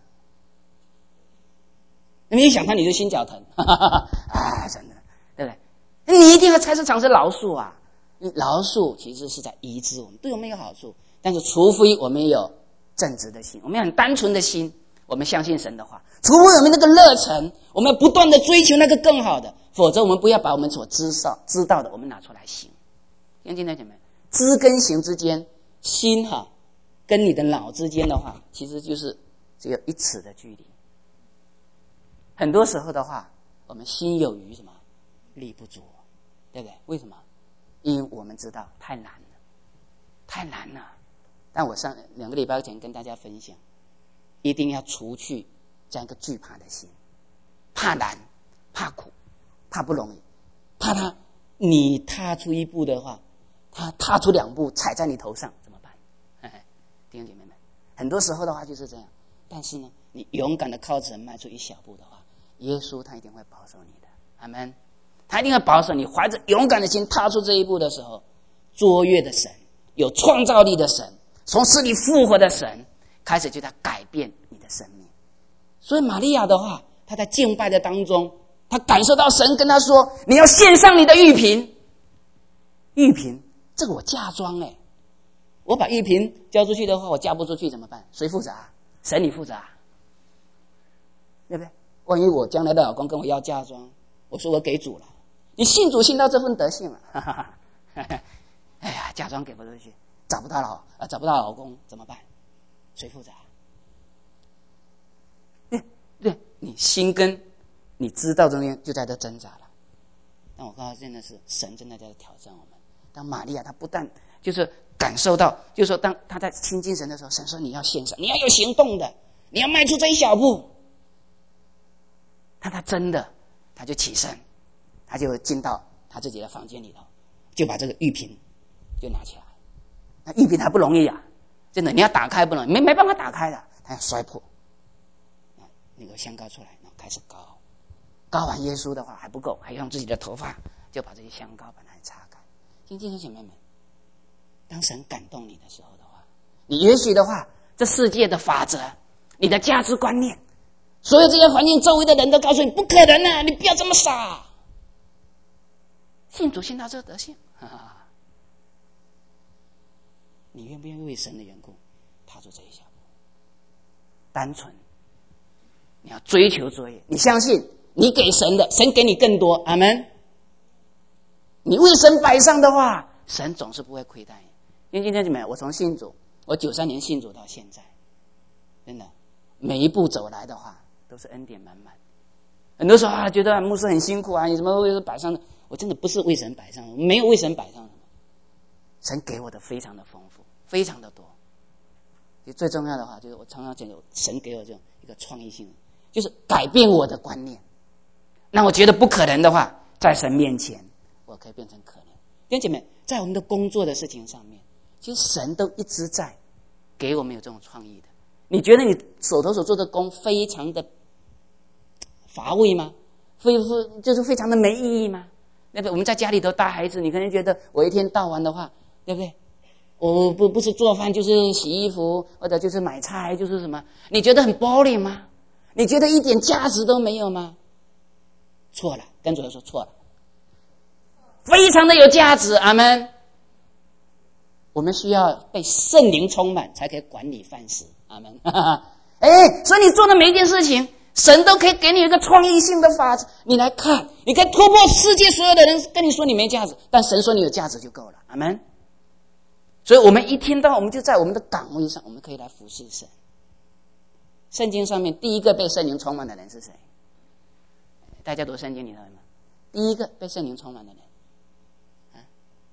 你一想他你就心绞疼，哈哈哈啊，真的，对不对？你一定要开始尝试饶恕啊！饶恕其实是在医治我们，对我们有好处。但是除非我们有正直的心，我们有很单纯的心，我们相信神的话，除非我们那个热忱，我们要不断的追求那个更好的，否则我们不要把我们所知道知道的我们拿出来行。听见姐妹，知跟行之间，心哈跟你的脑之间的话，其实就是只有一尺的距离。很多时候的话，我们心有余什么力不足，对不对？为什么？因为我们知道太难了，太难了。但我上两个礼拜前跟大家分享，一定要除去这样一个惧怕的心，怕难，怕苦，怕不容易，怕他你踏出一步的话，他踏出两步踩在你头上怎么办？弟兄姐妹们，很多时候的话就是这样。但是呢，你勇敢的靠着神迈出一小步的话， 耶稣他一定会保守你的，阿们。他一定会保守你，怀着勇敢的心踏出这一步的时候，卓越的神，有创造力的神，从死里复活的神，开始就在改变你的生命。所以玛利亚的话，她在敬拜的当中，她感受到神跟她说：“你要献上你的玉瓶。”玉瓶，这个我嫁妆哎，我把玉瓶交出去的话，我嫁不出去怎么办？谁负责啊？神你负责啊？对不对？万一我将来的老公跟我要嫁妆，我说我给主了，你信主信到这份德性了，哈哈哈哈哈！哎呀，嫁妆给不出去，找不到老啊，找不到老公怎么办？谁负责啊？对对，你心跟你知道中间就在这挣扎了。但我告诉你，真的是神真的在挑战我们。当玛利亚她不但就是感受到，就是说当她在亲近神的时候，神说你要献上，你要有行动的，你要迈出这一小步。但她真的，她就起身，她就进到她自己的房间里头，就把这个玉瓶就拿起来。那玉瓶还不容易啊，真的你要打开不容易，没没办法打开的，她要摔破。那个香膏出来，然后开始膏，膏完耶稣的话还不够，还用自己的头发就把这些香膏把它擦干。听弟兄姐妹们，当神感动你的时候的话，你也许的话，这世界的法则，你的价值观念，所有这些环境周围的人都告诉你不可能啊，你不要这么傻。信主信到这个德性，哈哈，你愿不愿意为神的缘故踏出这一小步？单纯，你要追求卓越，你相信你给神的，神给你更多，阿们。你为神摆上的话，神总是不会亏待你。因为今天姐妹，我从信主，我九三年信主到现在，真的每一步走来的话，都是恩典满满。很多时候啊，觉得牧师很辛苦啊，你怎么为神摆上的？我真的不是为神摆上的，没有为神摆上的。神给我的非常的丰富，非常的多。最重要的话，就是我常常讲，神给我这种一个创意性，就是改变我的观念。那我觉得不可能的话，在神面前，我可以变成可能。弟兄姐妹，在我们的工作的事情上面，其实神都一直在给我们有这种创意的。你觉得你手头所做的工非常的乏味吗？非就是非常的没意义吗？对不对？我们在家里头带孩子，你可能觉得我一天到晚的话，对不对？我不不是做饭就是洗衣服，或者就是买菜，就是什么？你觉得很 boring 吗？你觉得一点价值都没有吗？错了，跟主说错了，非常的有价值，阿们。我们需要被圣灵充满，才可以管理饭食，阿们。哎，所以你做的每一件事情，神都可以给你一个创意性的法则，你来看，你可以突破世界所有的人跟你说你没价值，但神说你有价值就够了，阿们。所以我们一听到，我们就在我们的岗位上，我们可以来服侍神。圣经上面第一个被圣灵充满的人是谁？大家读圣经里头吗？第一个被圣灵充满的人，啊，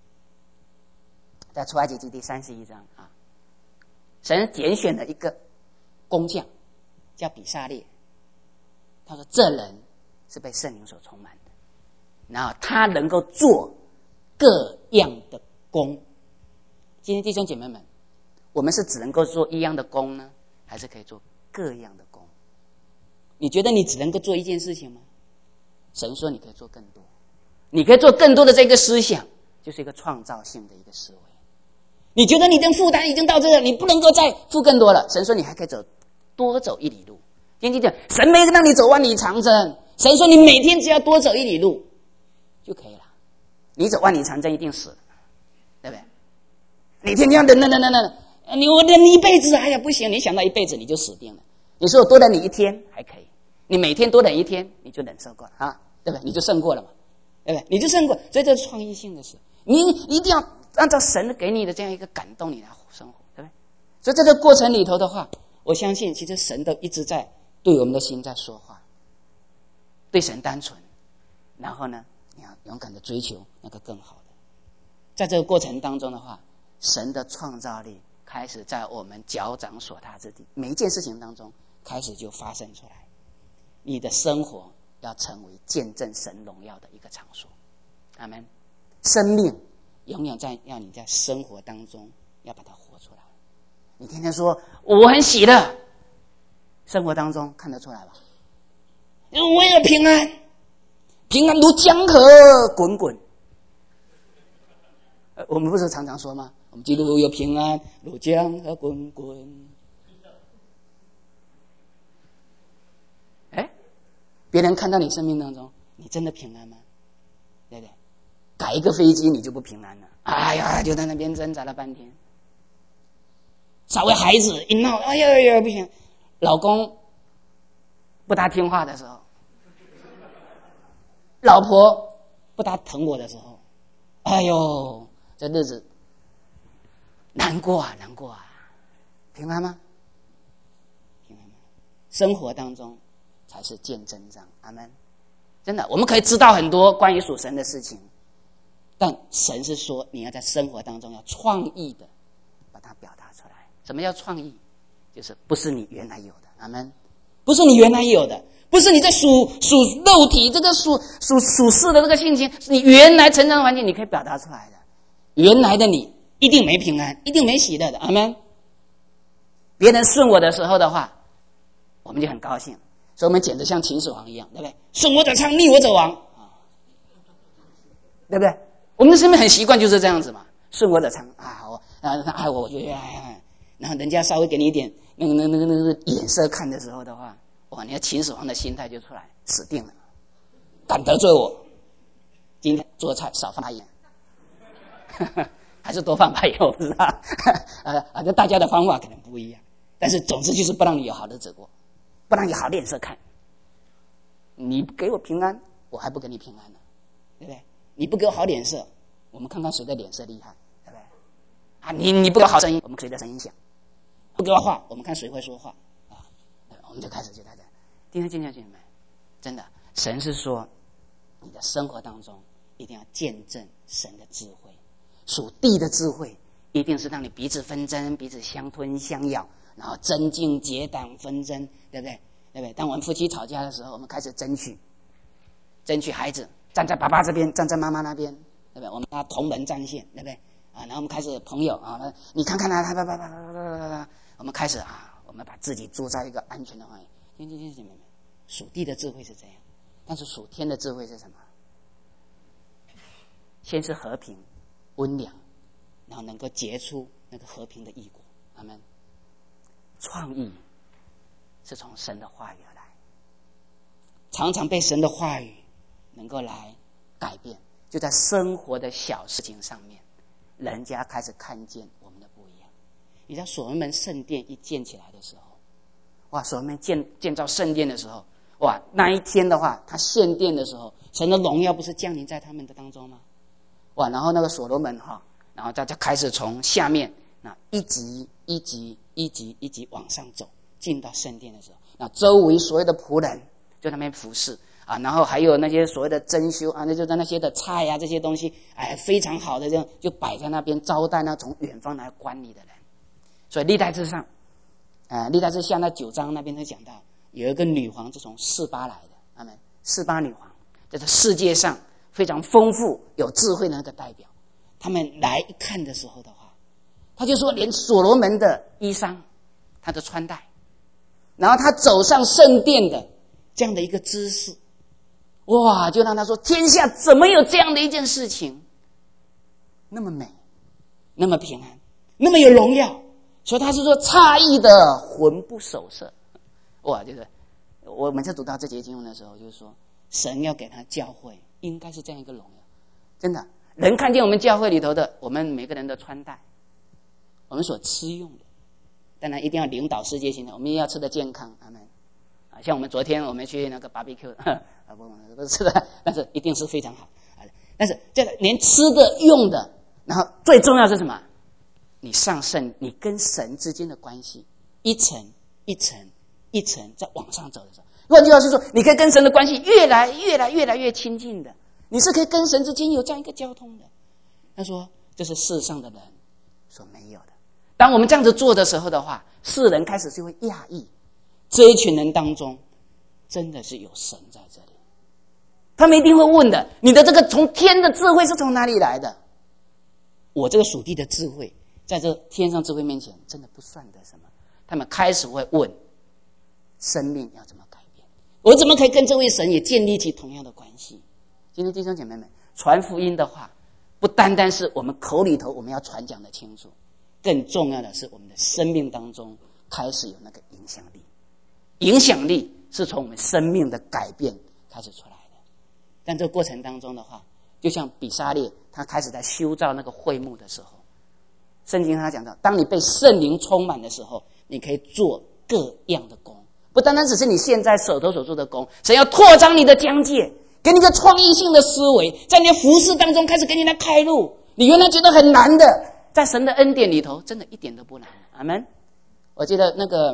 在出埃及记第三十一章啊，神拣选了一个工匠，叫比撒列。他说这人是被圣灵所充满的，然后他能够做各样的工。今天弟兄姐妹们，我们是只能够做一样的工呢，还是可以做各样的工？你觉得你只能够做一件事情吗？神说你可以做更多，你可以做更多的这个思想，就是一个创造性的一个思维。你觉得你的负担已经到这个，你不能够再负更多了，神说你还可以走多走一里路。听听讲，神没让你走万里长征，神说你每天只要多走一里路就可以了。你走万里长征一定死，对不对？你天天忍忍忍忍忍，你我忍你一辈子，哎呀不行，你想到一辈子你就死定了。你说我多忍你一天还可以，你每天多忍一天你就忍受过了啊，对不对？你就胜过了嘛，对不对？你就胜过，所以这是创意性的事，你一定要按照神给你的这样一个感动你来生活，对不对？所以这个过程里头的话，我相信其实神都一直在对我们的心在说话，对神单纯，然后呢你要勇敢的追求那个更好的。在这个过程当中的话，神的创造力开始在我们脚掌所踏之地，每一件事情当中开始就发生出来。你的生活要成为见证神荣耀的一个场所，阿们。生命永远在要你在生活当中要把它活出来。你天天说我很喜乐，生活当中看得出来吧？ 我有平安，平安如江河滚滚。我们不是常常说吗？我们基督徒有平安如江河滚滚。哎，别人看到你生命当中，你真的平安吗？对不对？改一个飞机你就不平安了，哎呀，就在那边挣扎了半天。稍微孩子一闹，哎呀呀不行，老公不大听话的时候，老婆不大疼我的时候，哎呦，这日子难过啊，难过啊，平安吗？平安吗？生活当中才是见真章，阿们。真的，我们可以知道很多关于属神的事情，但神是说你要在生活当中要创意的把它表达出来。什么叫创意？就是不是你原来有的，阿们。不是你原来有的，不是你在属属肉体这个属属属世的这个性情，是你原来成长环境你可以表达出来的。原来的你一定没平安，一定没喜乐的，阿们。别人顺我的时候的话，我们就很高兴，所以我们简直像秦始皇一样，对不对？顺我者昌，逆我者亡，对不对？我们的生命很习惯就是这样子嘛，顺我者昌啊，我啊他爱我，我就爱爱，然后人家稍微给你一点那个那个那个那个眼色看的时候的话，哇，你看秦始皇的心态就出来，死定了，敢得罪我，今天做菜少放把盐，还是多放把油，不知道啊啊，这大家的方法可能不一样，但是总之就是不让你有好日子过，不让你好脸色看。你不给我平安，我还不给你平安呢，对不对？你不给我好脸色，我们看看谁的脸色厉害，对不对？啊，你你不给我好声音，我们谁的声音响？不给我话，我们看谁会说话啊？我们就开始就开始，今天见见见没？真的，神是说，你的生活当中一定要见证神的智慧，属地的智慧，一定是让你彼此纷争，彼此相吞相咬，然后增进结党纷争，对不对？对不对？当我们夫妻吵架的时候，我们开始争取，争取孩子站在爸爸这边，站在妈妈那边，对不对？我们要同门战线，对不对？啊，然后我们开始朋友啊，你看看他，他，他，他，他，他，我们开始啊，我们把自己住在一个安全的环境。听听听，姐妹们，属地的智慧是这样，但是属天的智慧是什么？先是和平、温良，然后能够结出那个和平的义果。阿们。创意是从神的话语而来，常常被神的话语能够来改变，就在生活的小事情上面，人家开始看见我们的不一样。你知道所罗门圣殿一建起来的时候，哇，所罗门建建造圣殿的时候，哇，那一天的话，他献殿的时候，神的荣耀不是降临在他们的当中吗？哇，然后那个所罗门哈，然后大家开始从下面那一级一级一级一级往上走，进到圣殿的时候，那周围所有的仆人就那边服侍啊，然后还有那些所谓的珍馐啊，那就在那些的菜啊这些东西，哎，非常好的这样就摆在那边招待那从远方来观礼的人。所以历代志上，呃，历代志下那九章那边就讲到，有一个女皇是从示巴来的，阿们，示巴女皇，这是世界上非常丰富有智慧的那个代表。他们来一看的时候的话，他就说连所罗门的衣裳，他的穿戴，然后他走上圣殿的这样的一个姿势，哇，就让他说天下怎么有这样的一件事情，那么美，那么平安，那么有荣耀。所以他是说诧异的魂不守舍。哇，就是我每次读到这节经文的时候，就是说神要给他教会应该是这样一个荣耀。真的，人看见我们教会里头的我们每个人的穿戴，我们所吃用的，当然一定要领导世界性的，我们也要吃得健康，阿们。啊，像我们昨天我们去那个 barbecue 啊，不不是吃的，但是一定是非常好。但是这个连吃的用的，然后最重要是什么？你上圣，你跟神之间的关系一层一层一层在往上走的时候，换句话是说，你可以跟神的关系越来越来越来越亲近的，你是可以跟神之间有这样一个交通的。他说这是世上的人所没有的。当我们这样子做的时候的话，世人开始就会讶异，这一群人当中真的是有神在这里。他们一定会问的，你的这个从天的智慧是从哪里来的？我这个属地的智慧在这天上智慧面前真的不算得什么。他们开始会问生命要怎么改变， 我怎么可以跟这位神也建立起同样的关系？今天弟兄姐妹们，传福音的话，不单单是我们口里头我们要传讲的清楚，更重要的是我们的生命当中开始有那个影响力。影响力是从我们生命的改变开始出来的。但这个过程当中的话，就像比撒列他开始在修造那个会幕的时候，圣经他讲到，当你被圣灵充满的时候，你可以做各样的工，不单单只是你现在手头所做的工，神要拓张你的疆界，给你一个创意性的思维，在你的服事当中开始给你来开路。你原来觉得很难的，在神的恩典里头真的一点都不难。阿们。我记得那个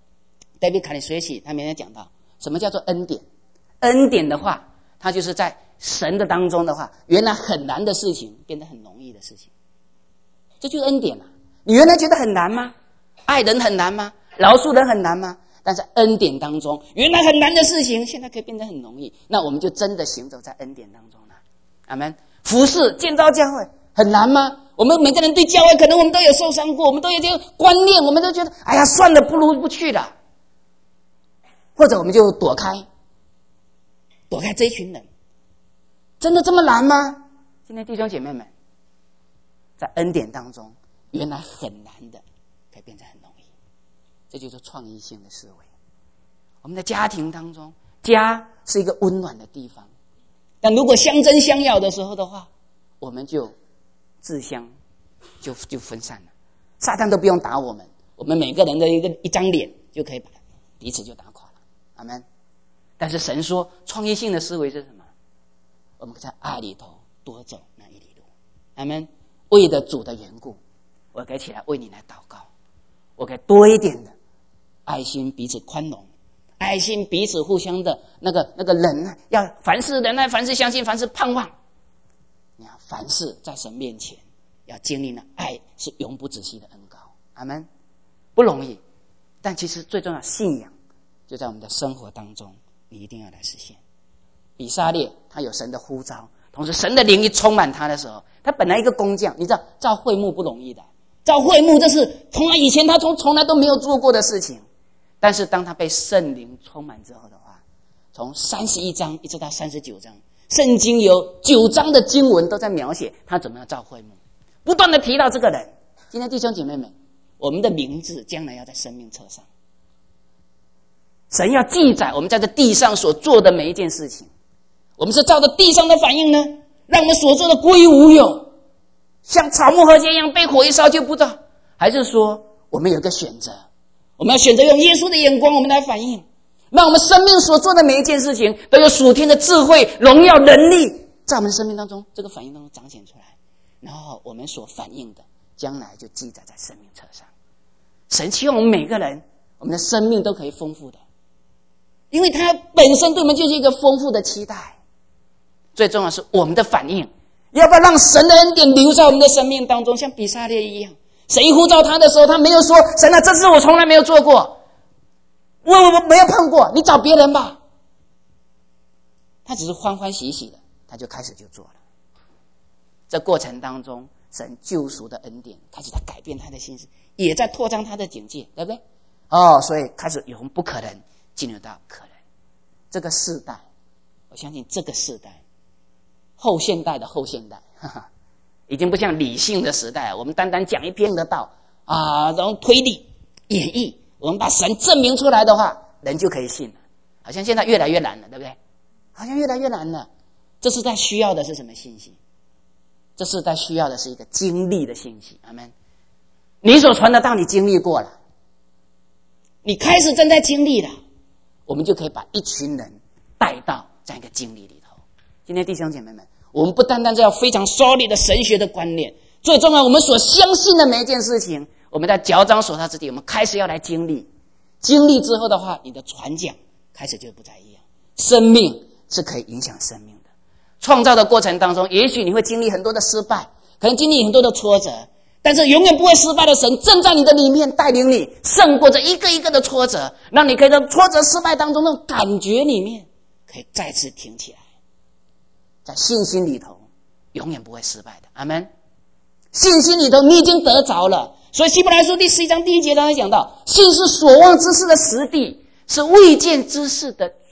David 卡里水喜他每天讲到什么叫做恩典。恩典的话，它就是在神的当中的话，原来很难的事情变得很容易的事情，这就是恩典啊。你原来觉得很难吗？爱人很难吗？饶恕人很难吗？但在恩典当中，原来很难的事情现在可以变得很容易，那我们就真的行走在恩典当中了。阿们。服事建造教会很难吗？我们每个人对教会可能我们都有受伤过，我们都有这个观念，我们都觉得哎呀算了，不如不去了，或者我们就躲开躲开这一群人。真的这么难吗？今天弟兄姐妹们，在恩典当中原来很难的可以变成很容易，这就是创意性的思维。我们的家庭当中，家是一个温暖的地方，但如果相争相咬的时候的话，我们就自相就就分散了。撒旦都不用打我们，我们每个人的一个一张脸就可以把彼此就打垮了。阿们。但是神说创意性的思维是什么？我们在爱里头多走那一里路。阿们。为了主的缘故，我可以起来为你来祷告，我可以多一点的爱心，彼此宽容，爱心彼此互相的那个那个忍耐，要凡事忍耐，凡事相信，凡事盼望。你要凡事在神面前要经历那爱是永不止息的恩膏。阿们。不容易，但其实最重要信仰就在我们的生活当中，你一定要来实现。比撒列他有神的呼召，同时神的灵一充满他的时候，他本来一个工匠，你知道造会幕不容易的，造会幕这是从来以前他从从来都没有做过的事情。但是当他被圣灵充满之后的话，从三十一章一直到三十九章，圣经有九章的经文都在描写他怎么样造会幕，不断的提到这个人。今天弟兄姐妹们，我们的名字将来要在生命册上，神要记载我们在这地上所做的每一件事情。我们是照着地上的反应呢，让我们所做的归于无有，像草木禾秸一样被火一烧就不知，还是说我们有个选择，我们要选择用耶稣的眼光我们来反应，让我们生命所做的每一件事情都有属天的智慧、荣耀、能力在我们生命当中这个反应当中彰显出来，然后我们所反应的将来就记载在生命册上。神希望我们每个人我们的生命都可以丰富的，因为他本身对我们就是一个丰富的期待。最重要的是我们的反应，要不要让神的恩典留在我们的生命当中，像比撒列一样。神一呼召他的时候，他没有说神啊，这事我从来没有做过，我我没有碰过，你找别人吧。他只是欢欢喜喜的，他就开始就做了。这过程当中，神救赎的恩典开始在改变他的心思，也在扩张他的境界，对不对？哦，所以开始由不可能进入到可能。这个世代，我相信这个世代，后现代的后现代，哈哈，已经不像理性的时代，我们单单讲一篇的道啊，然后推理演绎，我们把神证明出来的话，人就可以信了。好像现在越来越难了，对不对？好像越来越难了。这世代需要的是什么信息？这世代需要的是一个经历的信息。阿们。你所传的道你经历过了，你开始正在经历了，我们就可以把一群人带到这样一个经历里头。今天弟兄姐妹们，我们不单单是要非常 solid 的神学的观念，最重要我们所相信的每一件事情，我们在脚掌所到之地，我们开始要来经历。经历之后的话，你的传讲开始就不再一样。生命是可以影响生命的。创造的过程当中，也许你会经历很多的失败，可能经历很多的挫折，但是永远不会失败的神正在你的里面带领你胜过这一个一个的挫折，让你可以在挫折失败当中那种感觉里面可以再次挺起来，在信心里头永远不会失败的。阿们。信心里头你已经得着了，所以希伯来书第十一章第一节当中讲到，信是所望之事的实底，是未见之事的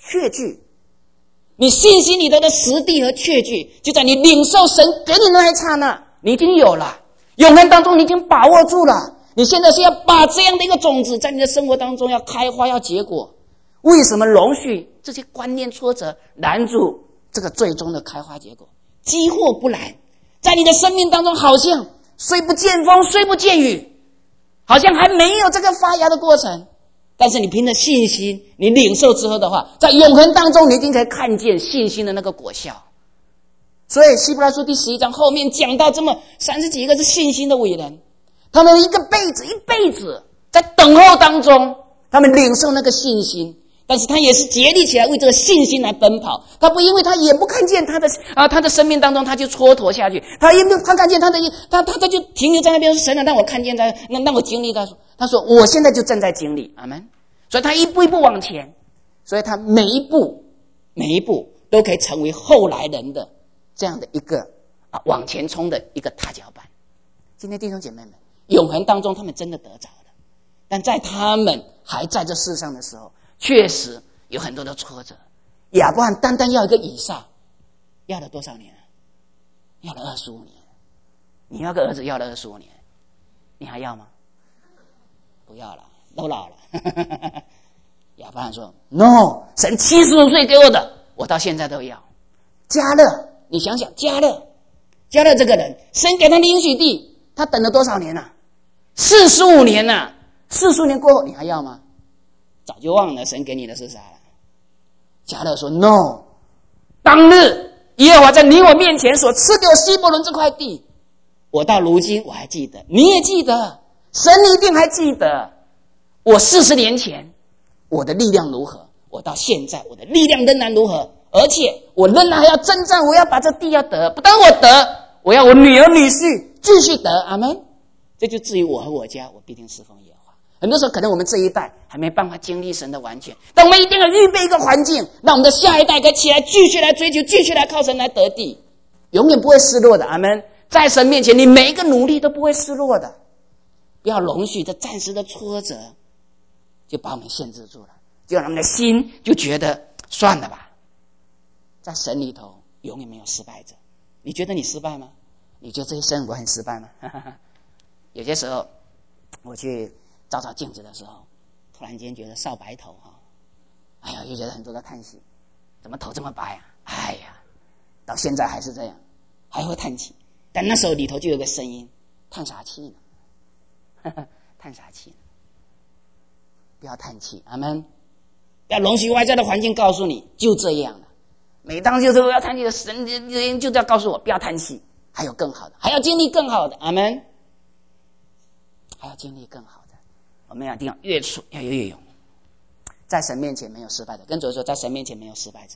确据。你信心里头的实地和确据，就在你领受神给你那一刹那，你已经有了。永恒当中你已经把握住了。你现在是要把这样的一个种子在你的生活当中要开花要结果。为什么容许这些观念挫折拦住这个最终的开花结果？机或不然，在你的生命当中好像虽不见风虽不见雨，好像还没有这个发芽的过程，但是你凭着信心，你领受之后的话，在永恒当中你一定可以看见信心的那个果效。所以希伯来书第十一章后面讲到这么三十几个是信心的伟人，他们一个辈子一辈子在等候当中，他们领受那个信心，但是他也是竭力起来为这个信心来奔跑。他不因为他也不看见他的啊，他的生命当中他就蹉跎下去，他因为他看见他的他他他就停留在那边说神啊，让我看见他，那让我经历他说他说我现在就正在经历，阿们。所以他一步一步往前，所以他每一步每一步都可以成为后来人的这样的一个啊往前冲的一个踏脚板。今天弟兄姐妹们，永恒当中他们真的得着了，但在他们还在这世上的时候，确实有很多的挫折。亚伯兰单单要一个以撒，要了多少年？要了二十五年。你要个儿子要了二十五年，你还要吗？不要了，都老了。亚伯兰说 No， 神七十五岁给我的，我到现在都要。迦勒，你想想迦勒，迦勒这个人，神给他的应许地，他等了多少年啊？四十五年啊，四十五年过后你还要吗？早就忘了神给你的是啥了。迦勒说 No， 当日耶和华在你我面前所赐给我希伯伦这块地，我到如今我还记得，你也记得，神一定还记得。我四十年前我的力量如何，我到现在我的力量仍然如何，而且我仍然还要征战，我要把这地要得，不但我得，我要我女儿女婿继续得，阿们。这就至于我和我家，我必定侍奉耶和华。很多时候可能我们这一代还没办法经历神的完全，但我们一定要预备一个环境，让我们的下一代可以起来继续来追求，继续来靠神来得地，永远不会失落的，阿们。在神面前你每一个努力都不会失落的，不要容许这暂时的挫折就把我们限制住了，就让我们的心就觉得算了吧。在神里头永远没有失败者。你觉得你失败吗？你觉得这一生我很失败吗？有些时候我去照照镜子的时候，突然间觉得少白头哈，哎呀，就觉得很多的叹息，怎么头这么白啊？哎呀，到现在还是这样，还会叹气。但那时候里头就有个声音，叹啥气呢？叹啥气呢？不要叹气，阿们。不要容许外在的环境告诉你就这样了。每当就是我要叹气的神人就要告诉我不要叹气，还有更好的，还要经历更好的，阿们。还要经历更好的，我们一定要越出要越勇。在神面前没有失败的，跟主说，在神面前没有失败者。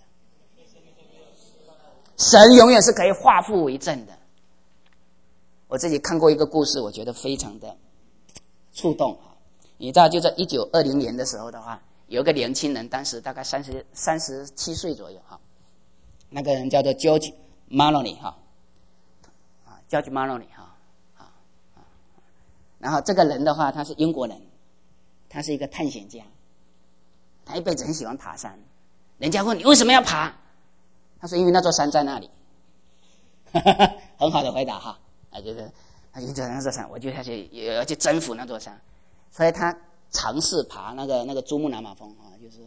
神永远是可以化负为正的。我自己看过一个故事，我觉得非常的触动。你知道就在一九二零年的时候的话，有一个年轻人，当时大概三十三十七岁左右哈，那个人叫做 George Maloney 哈，啊 George Maloney 哈，啊啊，然后这个人的话，他是英国人，他是一个探险家，他一辈子很喜欢爬山。人家问你为什么要爬，他说因为那座山在那里，很好的回答哈，啊就是他因着那座山，我就要去要去征服那座山。所以他尝试爬那个那个珠穆朗玛峰啊，就是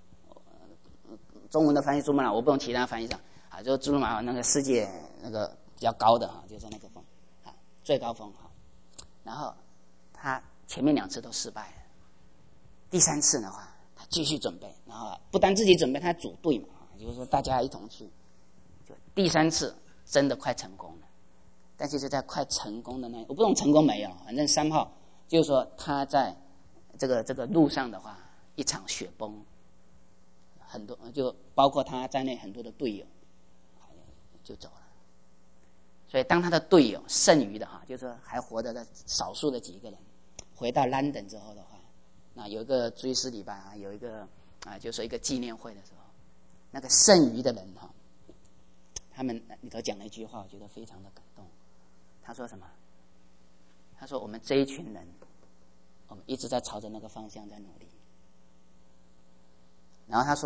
中文的翻译珠穆朗玛，我不用其他翻译上啊，就珠穆朗玛那个世界那个比较高的哈，就是那个峰啊，最高峰哈。然后他前面两次都失败了，第三次的话，他继续准备，然后不但自己准备，他还组队嘛，就是说大家一同去。就第三次真的快成功了，但其实在快成功的那，我不懂成功没有，反正三号。就是说他在这个这个路上的话，一场雪崩，很多就包括他在内很多的队友就走了。所以当他的队友剩余的哈，就是说还活着的少数的几个人回到 London 之后的话，那有一个追思礼拜啊，有一个啊，就是说一个纪念会的时候，那个剩余的人哈，他们里头讲了一句话，我觉得非常的感动。他说什么？他说我们这一群人，我们一直在朝着那个方向在努力。然后他说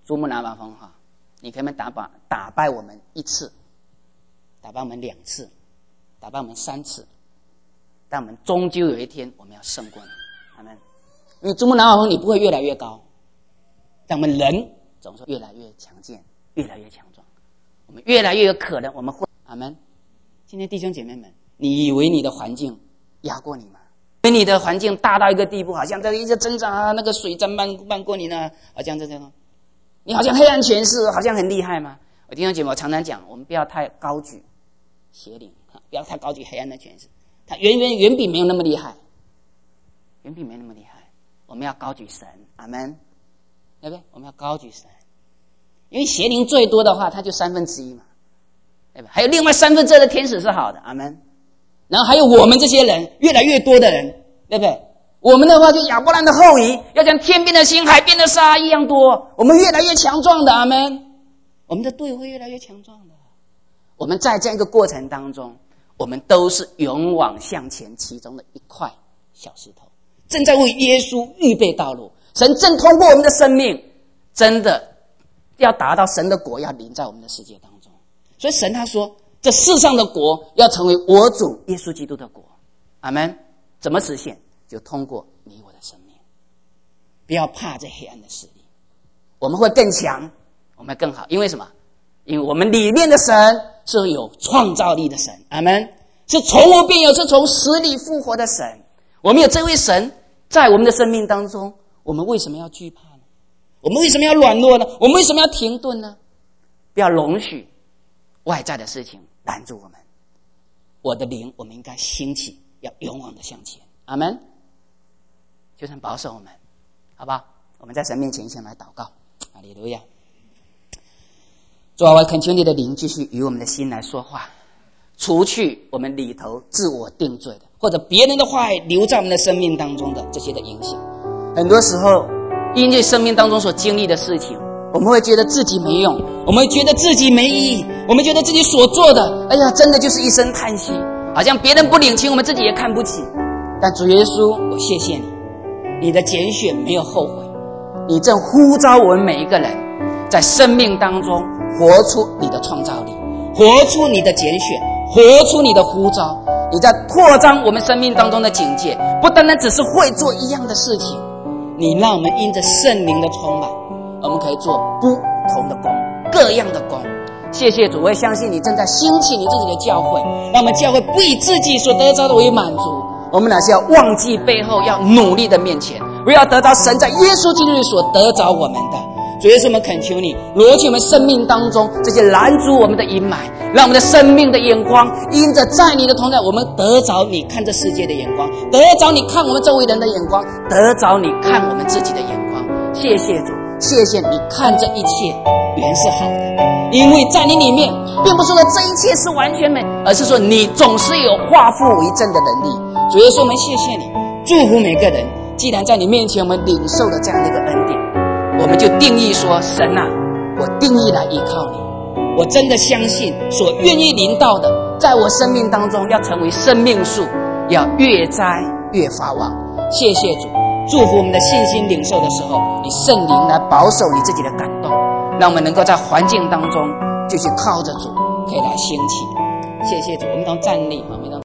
珠穆朗玛峰哈，你可以打败打败我们一次，打败我们两次，打败我们三次，但我们终究有一天我们要胜过你，阿们。因为珠穆朗玛峰你不会越来越高，但我们人总是越来越强健，越来越强壮，我们越来越有可能我们会，阿们。今天弟兄姐妹们，你以为你的环境压过你吗？因为你的环境大到一个地步，好像在一直挣扎啊，那个水在漫漫过你呢，好像这样，你好像黑暗权势，好像很厉害吗？我弟兄姐妹，我常常讲，我们不要太高举邪灵，不要太高举黑暗的权势，它远远远比没有那么厉害，远比没那么厉害。我们要高举神，阿们，对不对？我们要高举神，因为邪灵最多的话，它就三分之一嘛，对吧？还有另外三分之二的天使是好的，阿们。然后还有我们这些人，越来越多的人，对不对？我们的话就亚伯兰的后裔，要像天边的星、海边的沙一样多。我们越来越强壮的，阿们。我们的队会越来越强壮的。我们在这样一个过程当中，我们都是勇往向前其中的一块小石头，正在为耶稣预备道路。神正通过我们的生命，真的要达到神的国，要临在我们的世界当中。所以神他说，这世上的国要成为我主耶稣基督的国，阿们。怎么实现？就通过你我的生命。不要怕这黑暗的势力，我们会更强，我们会更好。因为什么？因为我们里面的神是有创造力的神，阿们。是从无变有，是从死里复活的神。我们有这位神在我们的生命当中，我们为什么要惧怕呢？我们为什么要软弱呢？我们为什么要停顿呢？不要容许外在的事情拦住我们。我的灵，我们应该兴起，要勇往的向前，阿们。求神保守我们，好不好？我们在神面前先来祷告，哈利路亚。主啊，我恳求你的灵继续与我们的心来说话，除去我们里头自我定罪的，或者别人的话语留在我们的生命当中的这些的影响。很多时候因为生命当中所经历的事情，我们会觉得自己没用，我们会觉得自己没意义，我们觉得自己所做的，哎呀，真的就是一声叹息，好像别人不领情，我们自己也看不起。但主耶稣，我谢谢你，你的拣选没有后悔，你正呼召我们每一个人在生命当中活出你的创造力，活出你的拣选，活出你的呼召。你在扩张我们生命当中的境界，不单单只是会做一样的事情，你让我们因着圣灵的充满，我们可以做不同的工，各样的工。谢谢主，我也相信你正在兴起你自己的教会，让我们教会不以自己所得着的为满足，我们乃是要忘记背后，要努力的面前，为要得到神在耶稣基督里所得着我们的。主耶稣，我们恳求你挪去我们生命当中这些拦阻我们的阴霾，让我们的生命的眼光因着在你的同在，我们得着你看这世界的眼光，得着你看我们周围人的眼光，得着你看我们自己的眼光。谢谢主，谢谢你看这一切原是好的，因为在你里面并不是说这一切是完全美，而是说你总是有化腐为真的能力。主耶稣，我们谢谢你，祝福每个人。既然在你面前我们领受了这样的一个恩典，我们就定义说，神啊，我定义来依靠你。我真的相信所愿意临到的，在我生命当中要成为生命树，要越栽越发旺。谢谢主，祝福我们的信心领受的时候，你圣灵来保守你自己的感动，让我们能够在环境当中继续靠着主可以来兴起。谢谢主，我们都站立，我们都